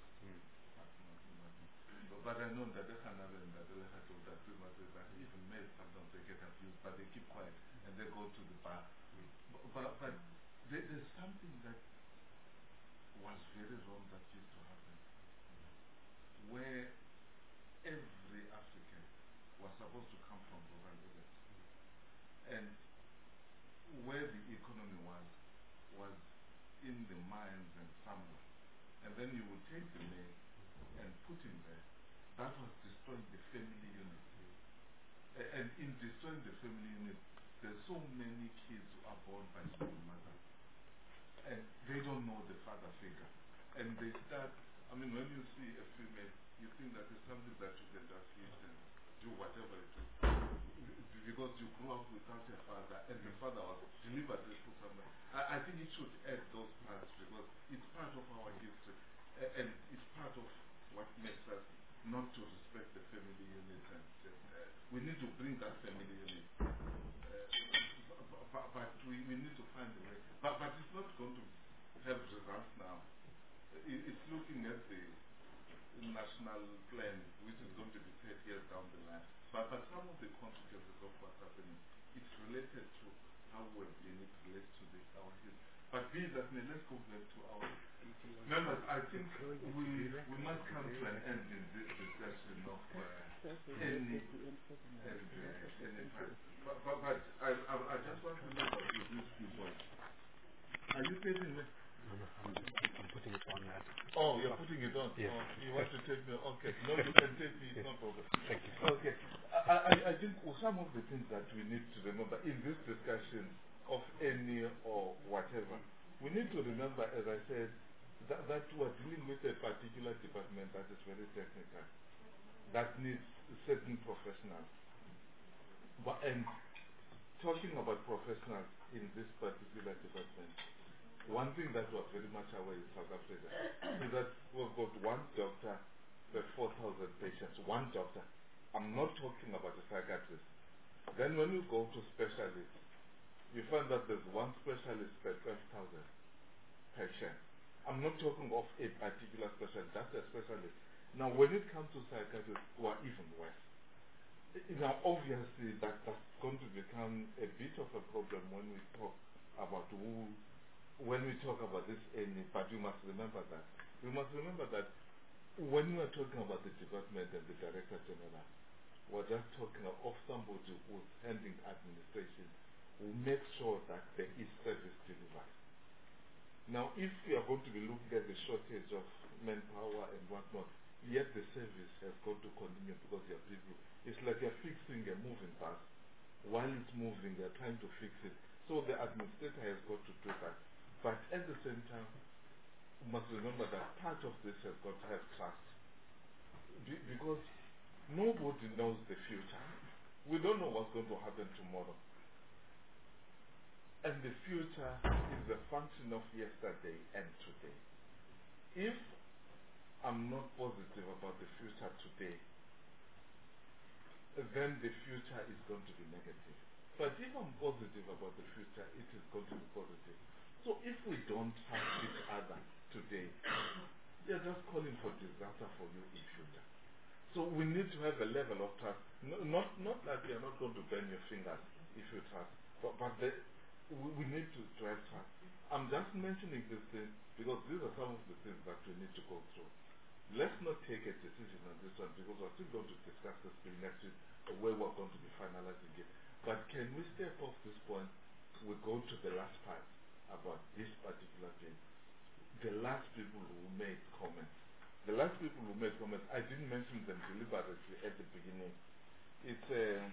But I know that there's another in that even males sometimes they get abused, but they keep quiet and they go to the bar. But there's something that was very wrong that used to happen, where every African was supposed to come from rural areas, and where the economy was in the mines and somewhere, and then you would take the man and put him there. That was destroying the family unit. And in destroying the family unit, there's so many kids who are born by single mothers. And they don't know the father figure. And they start, I mean, when you see a female, you think that it's something that you can just hit and do whatever it is. Because you grew up without a father, and the father was deliberately put somewhere. I think it should add those parts because it's part of our history. And it's part of what makes us not to respect the family unit, and we need to bring that family unit. But we need to find a way. But it's not going to have results now. It's looking at the national plan, which is going to be 30 years down the line. But some of the consequences of what's happening, it's related to how we're being, it relates to our history. But be that, let's go back to our members. I think we must come to an end in this discussion of any time. But I just want to know about these few points. Are you getting it? I'm putting it on that. Oh, you're putting it on? Yes. Oh, you want to take me? Okay. No, you can take me, no problem. Thank you. Okay. I think some of the things that we need to remember in this discussion of any or whatever, we need to remember, as I said, that we're dealing with a particular department that is very technical, that needs certain professionals. And talking about professionals in this particular department, one thing that we're very much aware in South Africa is that we've got one doctor per 4,000 patients. One doctor. I'm not talking about a psychiatrist. Then when you go to specialists, you find that there's one specialist per 12,000 patients. I'm not talking of a particular specialist, that's a specialist. Now when it comes to psychiatrists, who are even worse. Now obviously that's going to become a bit of a problem when we talk about this any, but we must remember that. We must remember that when we are talking about the department and the Director General, we're just talking of somebody who's handling administration, who makes sure that there is service delivered. Now, if we are going to be looking at the shortage of manpower and whatnot, yet the service has got to continue because there are people. It's like you're fixing a moving bus. While it's moving, they're trying to fix it. So the administrator has got to do that. But at the same time, we must remember that part of this has got to have trust. Because nobody knows the future. We don't know what's going to happen tomorrow. And the future is a function of yesterday and today. If I'm not positive about the future today, then the future is going to be negative. But if I'm positive about the future, it is going to be positive. So if we don't trust each other today, they're just calling for disaster for you in future. So we need to have a level of trust. Not like you're not going to burn your fingers if you trust, but we need to have trust. I'm just mentioning this thing because these are some of the things that we need to go through. Let's not take a decision on this one because we're still going to discuss this thing next week, where we're going to be finalizing it. But can we step off this point? We go to the last part about this particular thing. the last people who made comments. The last people who made comments, I didn't mention them deliberately at the beginning. It's a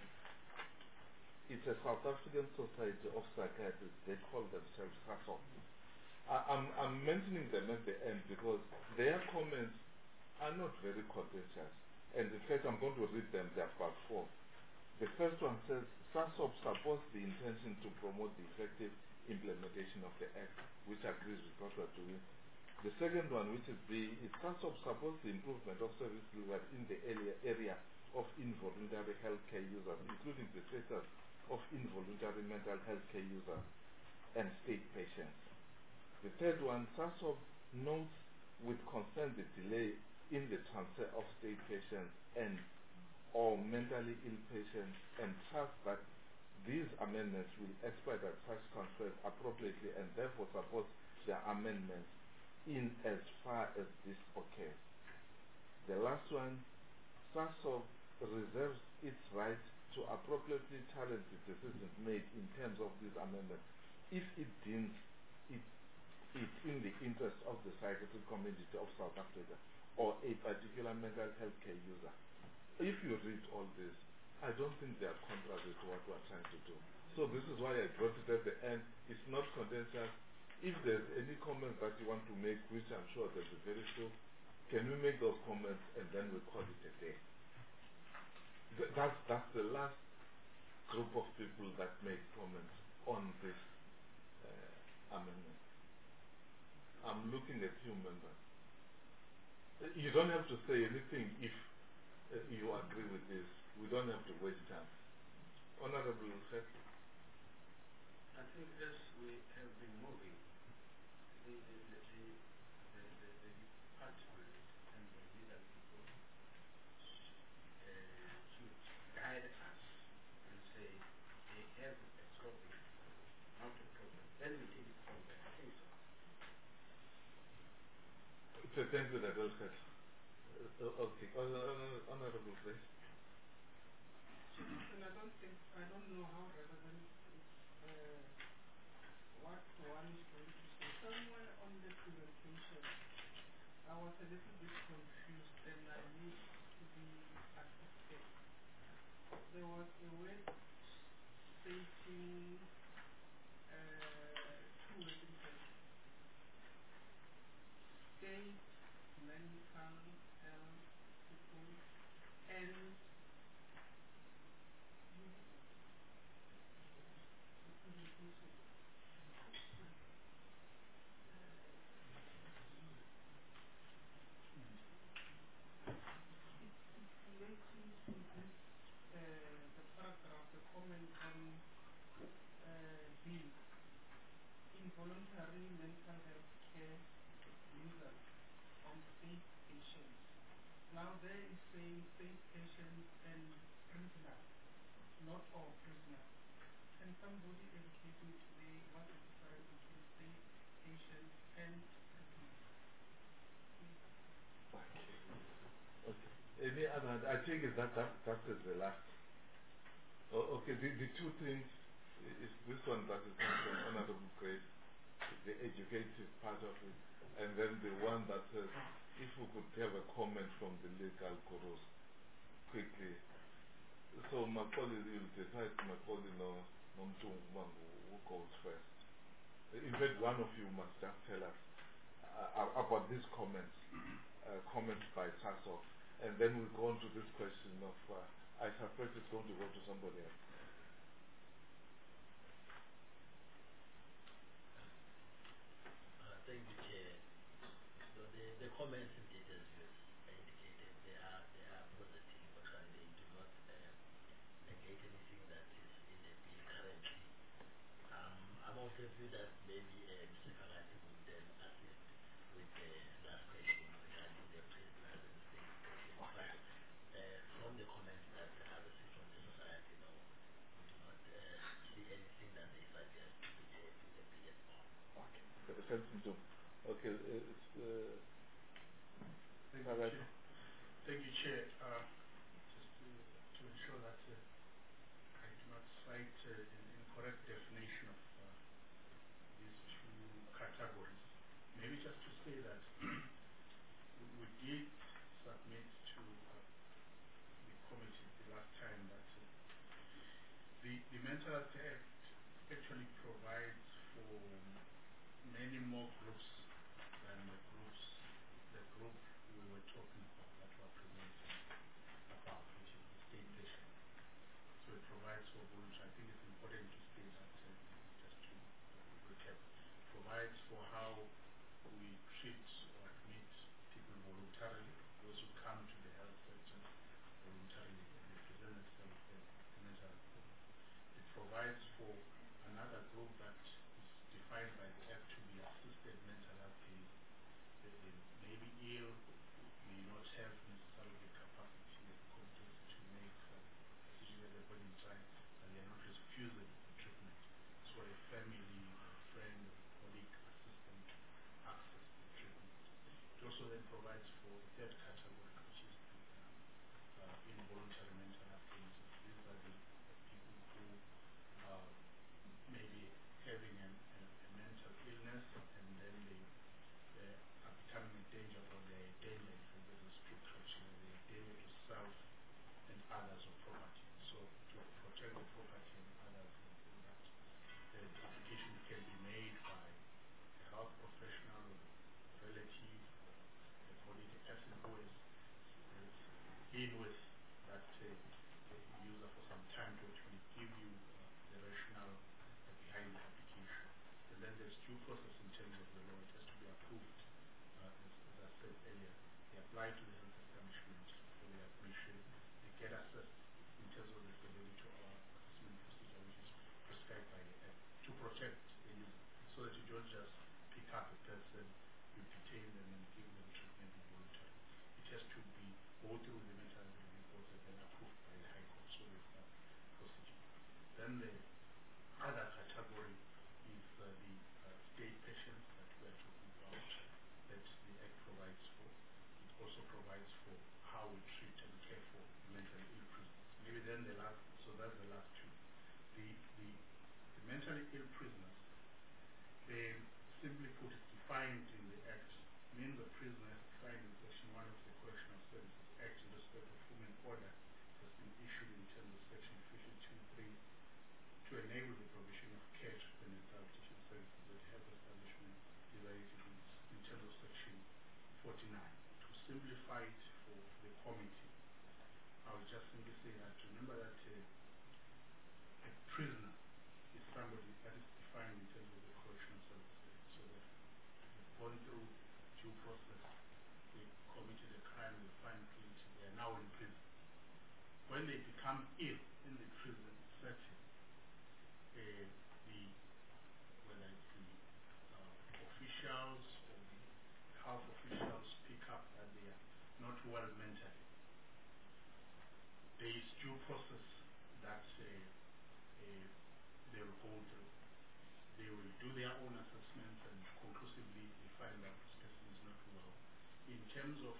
South African Society of Psychiatrists. They call themselves SASOP. I'm mentioning them at the end because their comments are not very contentious. And in fact, I'm going to read them. There are about 4. The first one says, SASOP supports the intention to promote the effective implementation of the Act, which agrees with what we're doing. The second one, which is B, is SASOP supports the improvement of service delivery in the area of involuntary healthcare users, including the status of involuntary mental health care users and state patients. The third one, SASOP notes with concern the delay in the transfer of state patients and or mentally ill patients and trusts that these amendments will expedite such transfers appropriately and therefore supports the amendments in as far as this occurs. The last one, SASOP reserves its right to appropriately challenge the decisions made in terms of these amendments if it deems it in the interest of the psychiatric community of South Africa or a particular mental health care user. If you read all this, I don't think they are contrary to what we are trying to do. So this is why I brought it at the end. It's not contentious. If there's any comments that you want to make, which I'm sure there's a very few, can we make those comments and then we call it a day? That's the last group of people that made comments on this amendment. I'm looking at you members. You don't have to say anything if you agree with this. We don't have to waste time. Honorable Seth. I think as we have been moving, the department and the legal people should guide us and say they have a topic, not a problem. Then we take it from there. I think so. So thank you, that was good. Okay, honorable please. And I don't know how relevant what one is going to say. Somewhere on the presentation, I was a little bit confused and I need to be assisted. There was a word stating 2 words in fact. State mental health people and the paragraph, the comment on B, involuntary mental health care users and state patients. Now there is saying state patients and prisoners, not all prisoners. Can somebody educate me today what is the difference between state patients and prisoners? Okay. Any other? I think that is the last. Okay, the 2 things is this one that is from Honorable Grace, the educative part of it, and then the one that says if we could have a comment from the legal gurus quickly. So Macaulay will decide Macaulay no who goes first. In fact, one of you must just tell us about these comments, comments by SASOP, and then we'll go on to this question of, I suspect it's going to go to somebody else. Thank you, Chair. So the comments indeed, as you indicated, they are positive, but they do not negate anything that is in the bill currently. I'm of the view that maybe Mr. Karati would then assist with the last question regarding the prisoners and state patients. But from the comments that I received from the society, no, we do not see anything that they suggest with the bill at all. Okay. Okay. Thank you, Chair. Thank you, Chair. Just to ensure that I do not cite an incorrect definition of these 2 categories, maybe just to say that we did submit to the committee the last time that the Mental Health Act actually provides for many more groups than the group we were talking about that were presenting about, which is the state patient. So it provides for voluntary. I think it's important to state that, just to recap, provides for how we treat or admit people voluntarily, those who come to the health sector voluntarily and they present themselves as mental health problems. It provides for another group that is defined by the Act to be assisted mental health cases. They may be ill, may not have necessarily the capacity and competency to make decisions at the point in time, and they are not refusing the treatment. So a family, a friend, a colleague assist them to access the treatment. It also then provides for a third category, which is the involuntary mental health cases. These are the people who may be having a mental illness and then they are becoming a danger, or they are a danger, if there's a strict criteria, they are a danger to self and others or property. So to protect the property and others, and that the application can be made by a health professional or relative or a quality person who has been with that user for some time to actually give you the rationale behind the application. And then there's due process in terms of the law. It has to be approved, as I said earlier. They apply to the health establishment for the admission. They get assessed in terms of the severity of our assessment procedure, which is prescribed by the Act, to protect the user, so that you don't just pick up a person, you detain them and give them treatment involuntarily. It has to go through the mental health review board and then approved by the High Court, so there's that procedure. Then the other category is the state patients that we are talking about, that the Act provides for. It also provides for how we treat and care for mentally ill prisoners. Maybe then the last, so that's the last two. The mentally ill prisoners, they simply put, defined in the Act, means the prisoner is defined in Section 1 of the Correctional Services Act in respect of whom an order has been issued in terms of Section 52(3) to enable the provision of care, treatment and rehabilitation services at health establishment in terms of Section 49. To simplify it for the committee, I will just simply say that, remember that a prisoner is somebody that is defined in terms of the Correctional Services Act. So that they've gone through due process, they committed a crime, they find guilty, they are now in prison. When they become ill in the prison setting, whether it's the officials or the health officials pick up that they are not well mentally, there is due process that they will go through. They will do their own assessments and conclusively they find that this person is not well. In terms of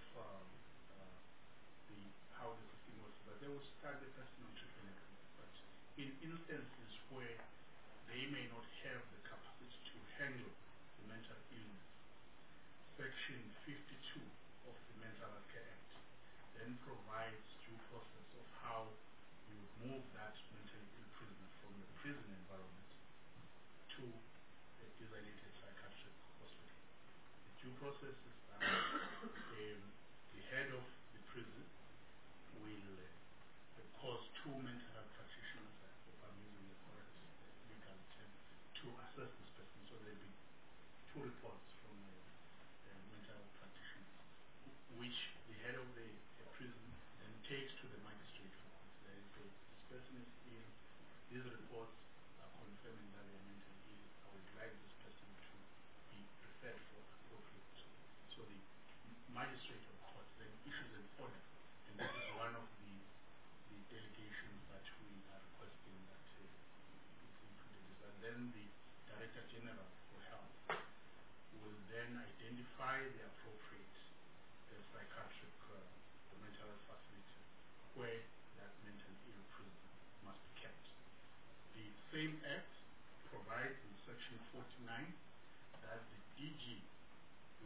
how the system works, but they will start the person on treatment. But in instances where they may not have the capacity to handle the mental illness, Section 52 of the Mental Health Care Act then provides due process of how you would move that mentally ill prisoner from the prison environment to a designated psychiatric hospital. The due process is that the head of the prison will cause two mental health practitioners, I hope I'm using the correct legal term, to assess this person. So there will be two reports from the mental health practitioners, which the head of the prison then takes to the magistrate for consideration. This person is ill, these reports are confirming that they are mentally ill. I would like this person to be referred for appropriate. So the magistrate of court then issues an order, and this is one of the delegations that we are requesting that is included. And then the Director General for Health will then identify the appropriate psychiatric or mental health facility where that mentally ill prisoner must be kept. The same Act provides in Section 49 that the DG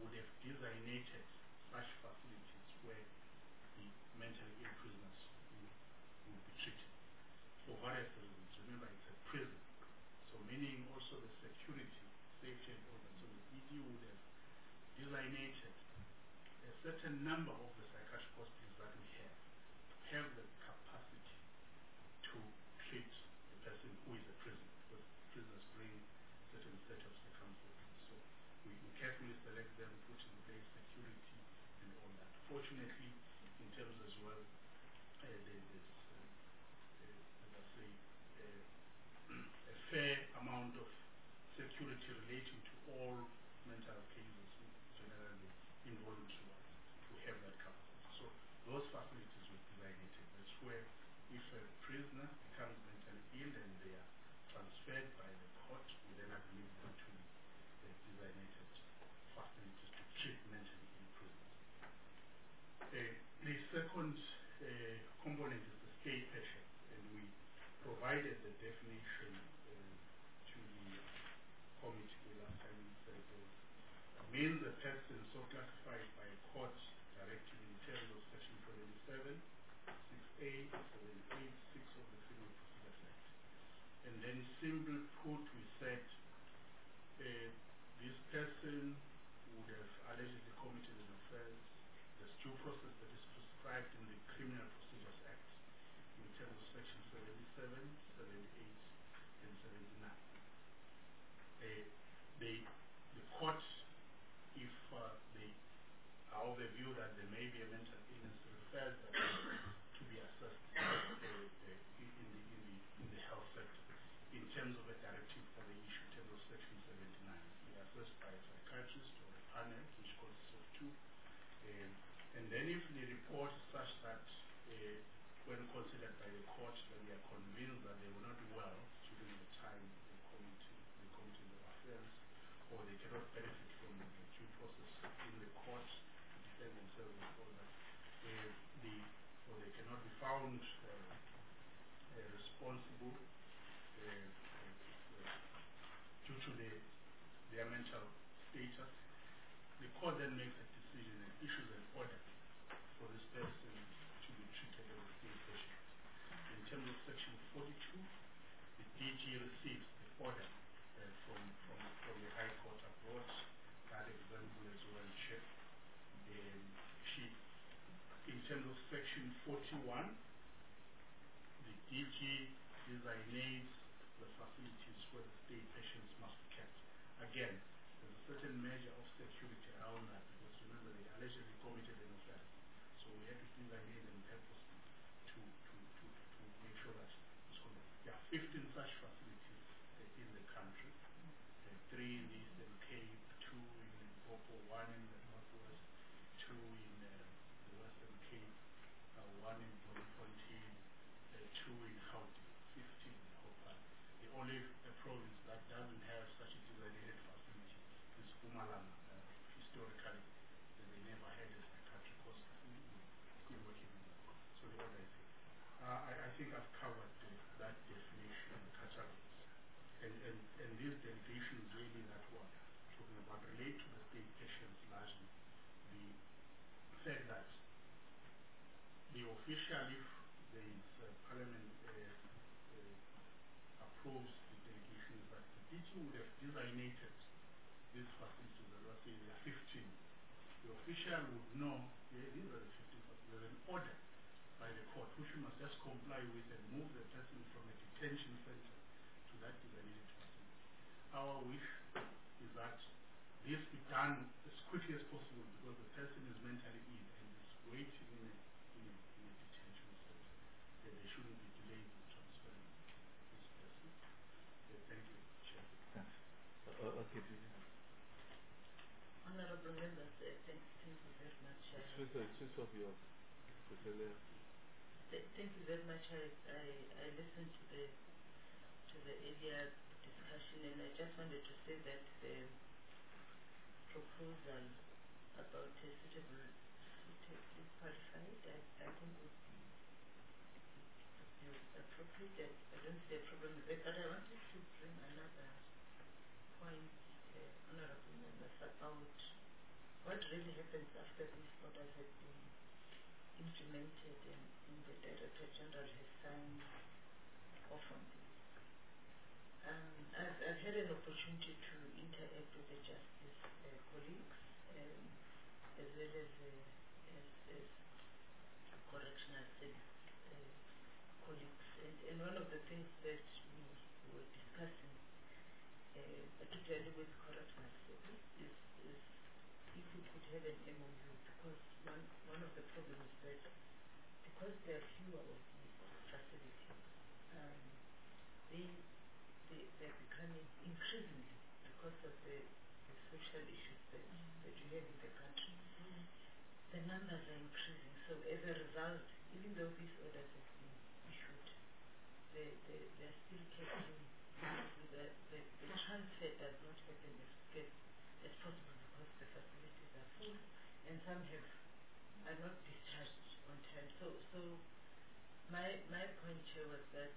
would have designated such facilities where the mentally ill prisoners would be treated for various reasons. Remember, it's a prison. So meaning also the security, safety and all that. So the DG would have designated a certain number of the psychiatric hospitals that we have the capacity to treat a person who is a prisoner, because prisoners bring certain set of circumstances. So we carefully select them, put in place security and all that. Fortunately, in terms as well, there's let us say, a fair amount of security relating to all mental cases, generally involuntary ones, to have that capacity. So those facilities were designated. That's where if a prisoner becomes mentally ill and they are transferred by the court, we then admit them to the designated facilities to treat mentally ill prisoners. The second component is the stay patient, and we provided the definition to the committee last time. We said means a person so classified by a court directive in terms of section 77, 6A, 78, 6 of the Criminal Procedure Act. And then simply put, we said this person would have allegedly committed an offense. There's due process that is prescribed in the Criminal Procedures Act in terms of section 77, 78, and 79. The court, if they are of the view that there may be a mental illness, refers them to be assessed in the health sector in terms of a directive for the issue, in terms of section 79. They are assessed by a psychiatrist or a panel, which consists of two. And then if the report is such that when considered by the court that they are convinced that they were not well during the time they committed the offense, or they cannot benefit from the due process in the court to defend themselves and all that, or they cannot be found responsible due to their mental status, the court then makes a decision and issues an order for this person to be treated as a state patient. In terms of section 42, the DG receives the order from the High Court abroad. That example as well checked. In terms of section 41, the DG designates the facilities where the state patients must be kept. Again, there's a certain measure of security around that, because remember they allegedly committed an offense. So we had to designate them purposely to make sure that it's correct. There are 15 such facilities in the country. 3 in the Eastern Cape, 2 in Limpopo, 1 in the Northwest, 2 in the Western Cape, 1 in Bloemfontein, 2 in Gauteng, 15 in Hopewell. The only province that doesn't have such a designated facility is Mpumalanga. Historically, they never had a psychiatric hospital. We're still working on that. So the order is here. I think I've covered that definition and categories. And these delegations really that one talking about relate to the state patients largely. The fact that the official, if there is parliament approves the delegation, is that the DG would have designated these facilities. As I say, there are 15. The official would know these are the 15 facilities. There's an order by the court which we must just comply with and move the person from a detention center to that designated facility. Our wish is that this be done as quickly as possible, because the person is mentally ill and is waiting in a detention center. There shouldn't be delays in transferring this person. Thank you, Chair. Okay, Honorable members, thank you very much. Thank you very much. I listened to the earlier discussion, and I just wanted to say that the proposal about a suitably qualified, I think would be appropriate. I don't see a problem with it, but I wanted to bring another point, honorable members, about what really happens after these orders have been implemented and the Director General has signed off on this. I've had an opportunity to interact with the Justice colleagues as well as correctional service colleagues, and one of the things that we were discussing, particularly with correctional service, is if we could have an MOU, because one of the problems is that because there are fewer of these facilities, they're becoming increasingly, because of the social issues that you have in the country, the numbers are increasing. So as a result, even though these orders have been issued, they're still catching. The transfer does not happen as quick as possible because the facilities are full and some are not discharged on time. So my point here was that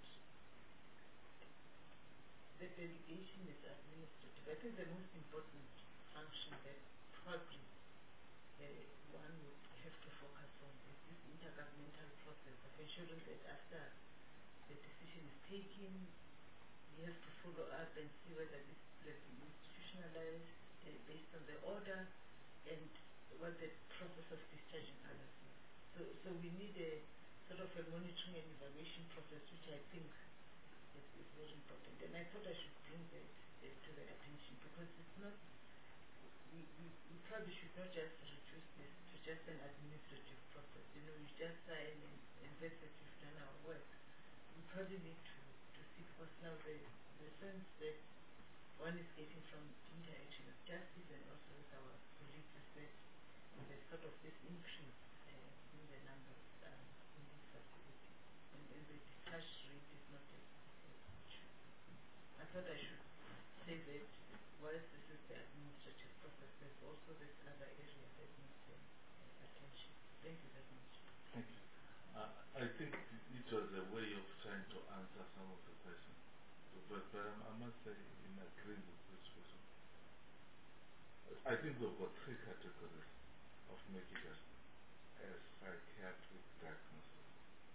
the delegation is administrative. I think the most important function that probably one would have to focus on is this intergovernmental process of ensuring that after the decision is taken, we have to follow up and see whether this has been institutionalized based on the order and what the process of discharging others is. So we need a sort of a monitoring and evaluation process, which I think is very important. And I thought I should bring that to the attention, because it's not, we probably should not just reduce this to just an administrative process. You know, you just sign and that's it, you've done our work. We probably need to see, because now the sense that one is getting from interaction with justice and also with our colleagues is that there's sort of this increase in the numbers in these facilities, and the discharge rate is not as much. I thought I should say that whilst this is the administrative process, there's also this other area that needs attention. Thank you very much. Thank you. I think it was a way of trying to answer some of the questions. But I must say, in agreeing with this question, I think we've got three categories of making a psychiatric diagnosis.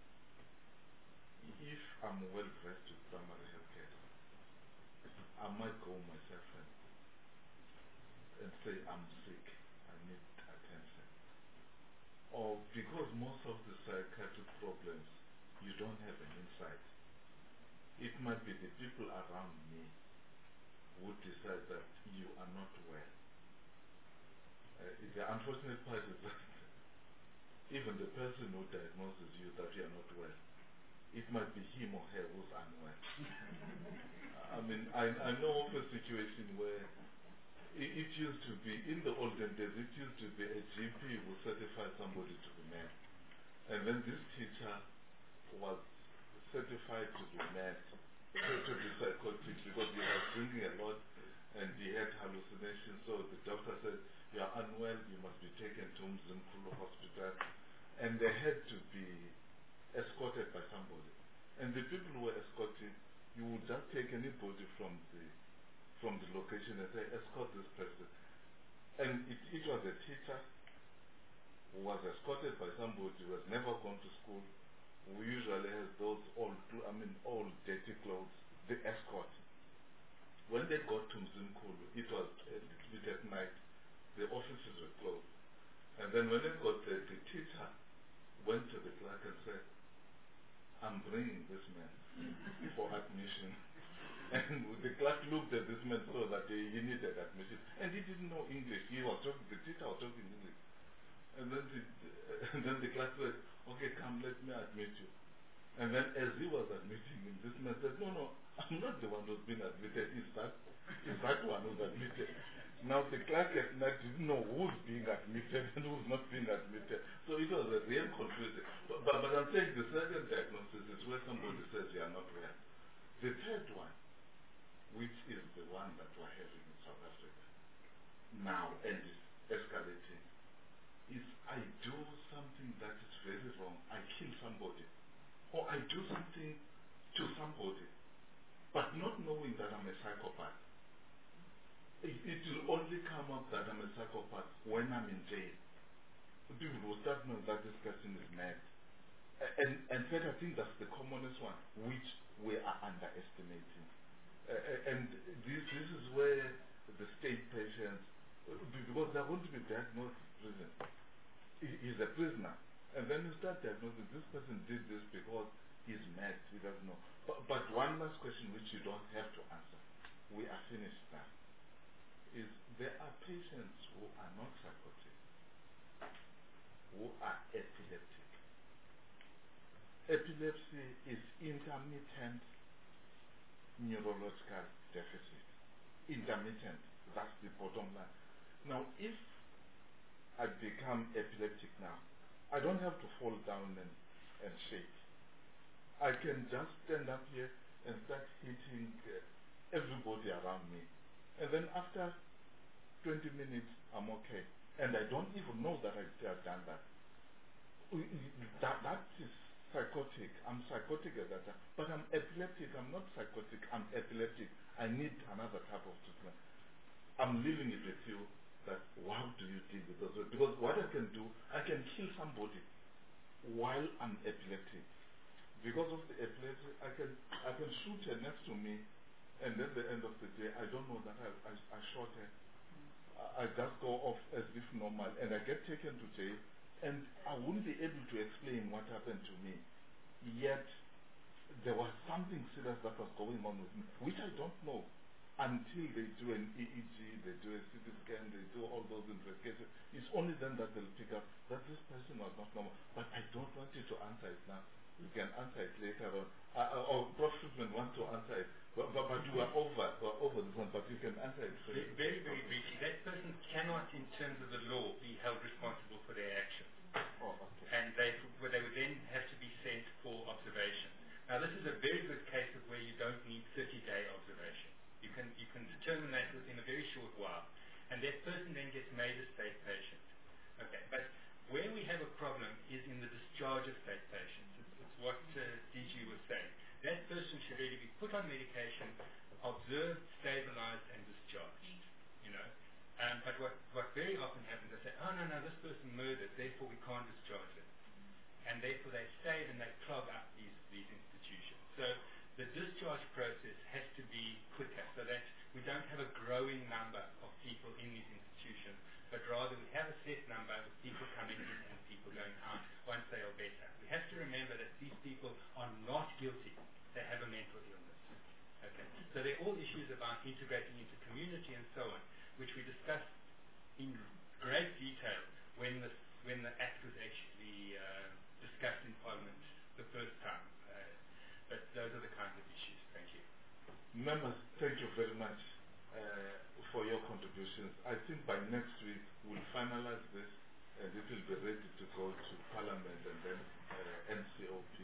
If I'm well versed with primary health care, I might go myself and say I'm sick, I need attention. Or because most of the psychiatric problems, you don't have an insight. It might be the people around me who decide that you are not well. The unfortunate part is that even the person who diagnoses you that you are not well, it might be him or her who's unwell. I mean, I know of a situation where it used to be, in the olden days, it used to be a GP who certified somebody to be mad. And then this teacher was certified to be mad, to be psychotic, because he was drinking a lot and he had hallucinations. So the doctor said, you are unwell, you must be taken to Mzimkhulu Hospital. And they had to be escorted by somebody. And the people who were escorting, you would just take anybody from the location and say, escort this person. And it was a teacher who was escorted by somebody who has never gone to school, who usually has those old dirty clothes, the escort. When they got to Mzimkhulu, it was a little bit at night, the offices were closed. And then when they got there, the teacher went to the clerk and said, I'm bringing this man for admission. And the clerk looked at this man so that he needed admission. And he didn't know English. He was talking, the teacher was talking English. And then the clerk said, okay, come, let me admit you. And then as he was admitting him, this man said, no, I'm not the one who's been admitted. It's that one who's admitted. Now the clerk at night didn't know who's being admitted and who's not being admitted. So it was a real confusion. But I'm saying the second diagnosis is where somebody says you are not well. The third one, which is the one that we're having in South Africa now and is escalating, is I do something that is very wrong. I kill somebody. Or I do something to somebody, but not knowing that I'm a psychopath. It will only come up that I'm a psychopath when I'm in jail. People will start knowing that this person is mad. And fact, I think that's the commonest one, which we are underestimating. And this is where the state patients, because they're going to be diagnosed in prison. He's a prisoner. And then you start diagnosing this person did this because he's mad, he doesn't know. But one last question which you don't have to answer, we are finished now, is there are patients who are not psychotic, who are epileptic. Epilepsy is intermittent neurological deficit. Intermittent, that's the bottom line. Now, if I become epileptic now, I don't have to fall down and shake. I can just stand up here and start hitting everybody around me. And then after 20 minutes, I'm okay. And I don't even know that I've done that. That is psychotic. I'm psychotic at that time. But I'm epileptic. I'm not psychotic. I'm epileptic. I need another type of treatment. I'm leaving it with you that how do you deal with those? Because what I can do, I can kill somebody while I'm epileptic. Because of the epilepsy, I can shoot her next to me, and at the end of the day, I don't know that I shot her. I just go off as if normal, and I get taken to jail, and I wouldn't be able to explain what happened to me. Yet, there was something serious that was going on with me, which I don't know until they do an EEG, they do a CT scan, they do all those investigations. It's only then that they'll pick up that this person was not normal. But I don't want you to answer it now. You can answer it later on. Or Prof. Friedman wants to answer it. But you are over this one, but you can answer it. Very, very briefly. That person cannot, in terms of the law, be held responsible for their actions. Oh, okay. And they would then have to be sent for observation. Now, this is a very good case of where you don't need 30-day observation. You can determine that within a very short while. And that person then gets made a state patient. Okay, but where we have a problem is in the discharge of state patients. It's what DG was saying. That person should really be put on medication, observed, stabilized, and discharged. You know. But what very often happens, they say, oh no, this person murdered, therefore we can't discharge it. And therefore they stay and they clog up these institutions. So the discharge process has to be quicker so that we don't have a growing number of people in these institutions, but rather we have a set number of people coming in and people going out once they are better. We have to remember that these people are not guilty. They have a mental illness. Okay. So they're all issues about integrating into community and so on, which we discussed in great detail when the Act was actually discussed in Parliament the first time. But those are the kinds of issues. Thank you. Members, thank you very much for your contributions. I think by next week we'll finalize this and it will be ready to go to Parliament and then NCOP.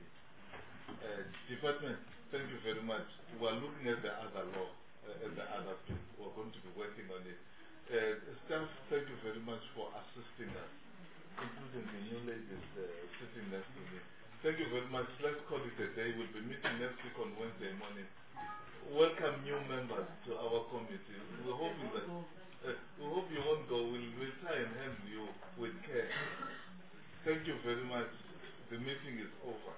Department, thank you very much. We're looking at the other law, at the other thing. We're going to be working on it. Staff, thank you very much for assisting us, including the new ladies sitting next to me. Thank you very much. Let's call it a day. We'll be meeting next week on Wednesday morning. Welcome new members to our committee. We're hoping that we hope you won't go. We'll try and handle you with care. Thank you very much. The meeting is over.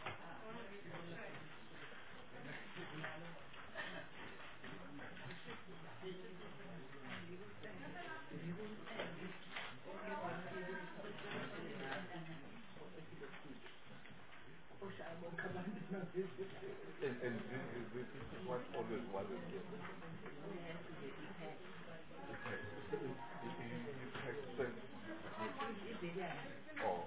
And this is what always worries me. Oh.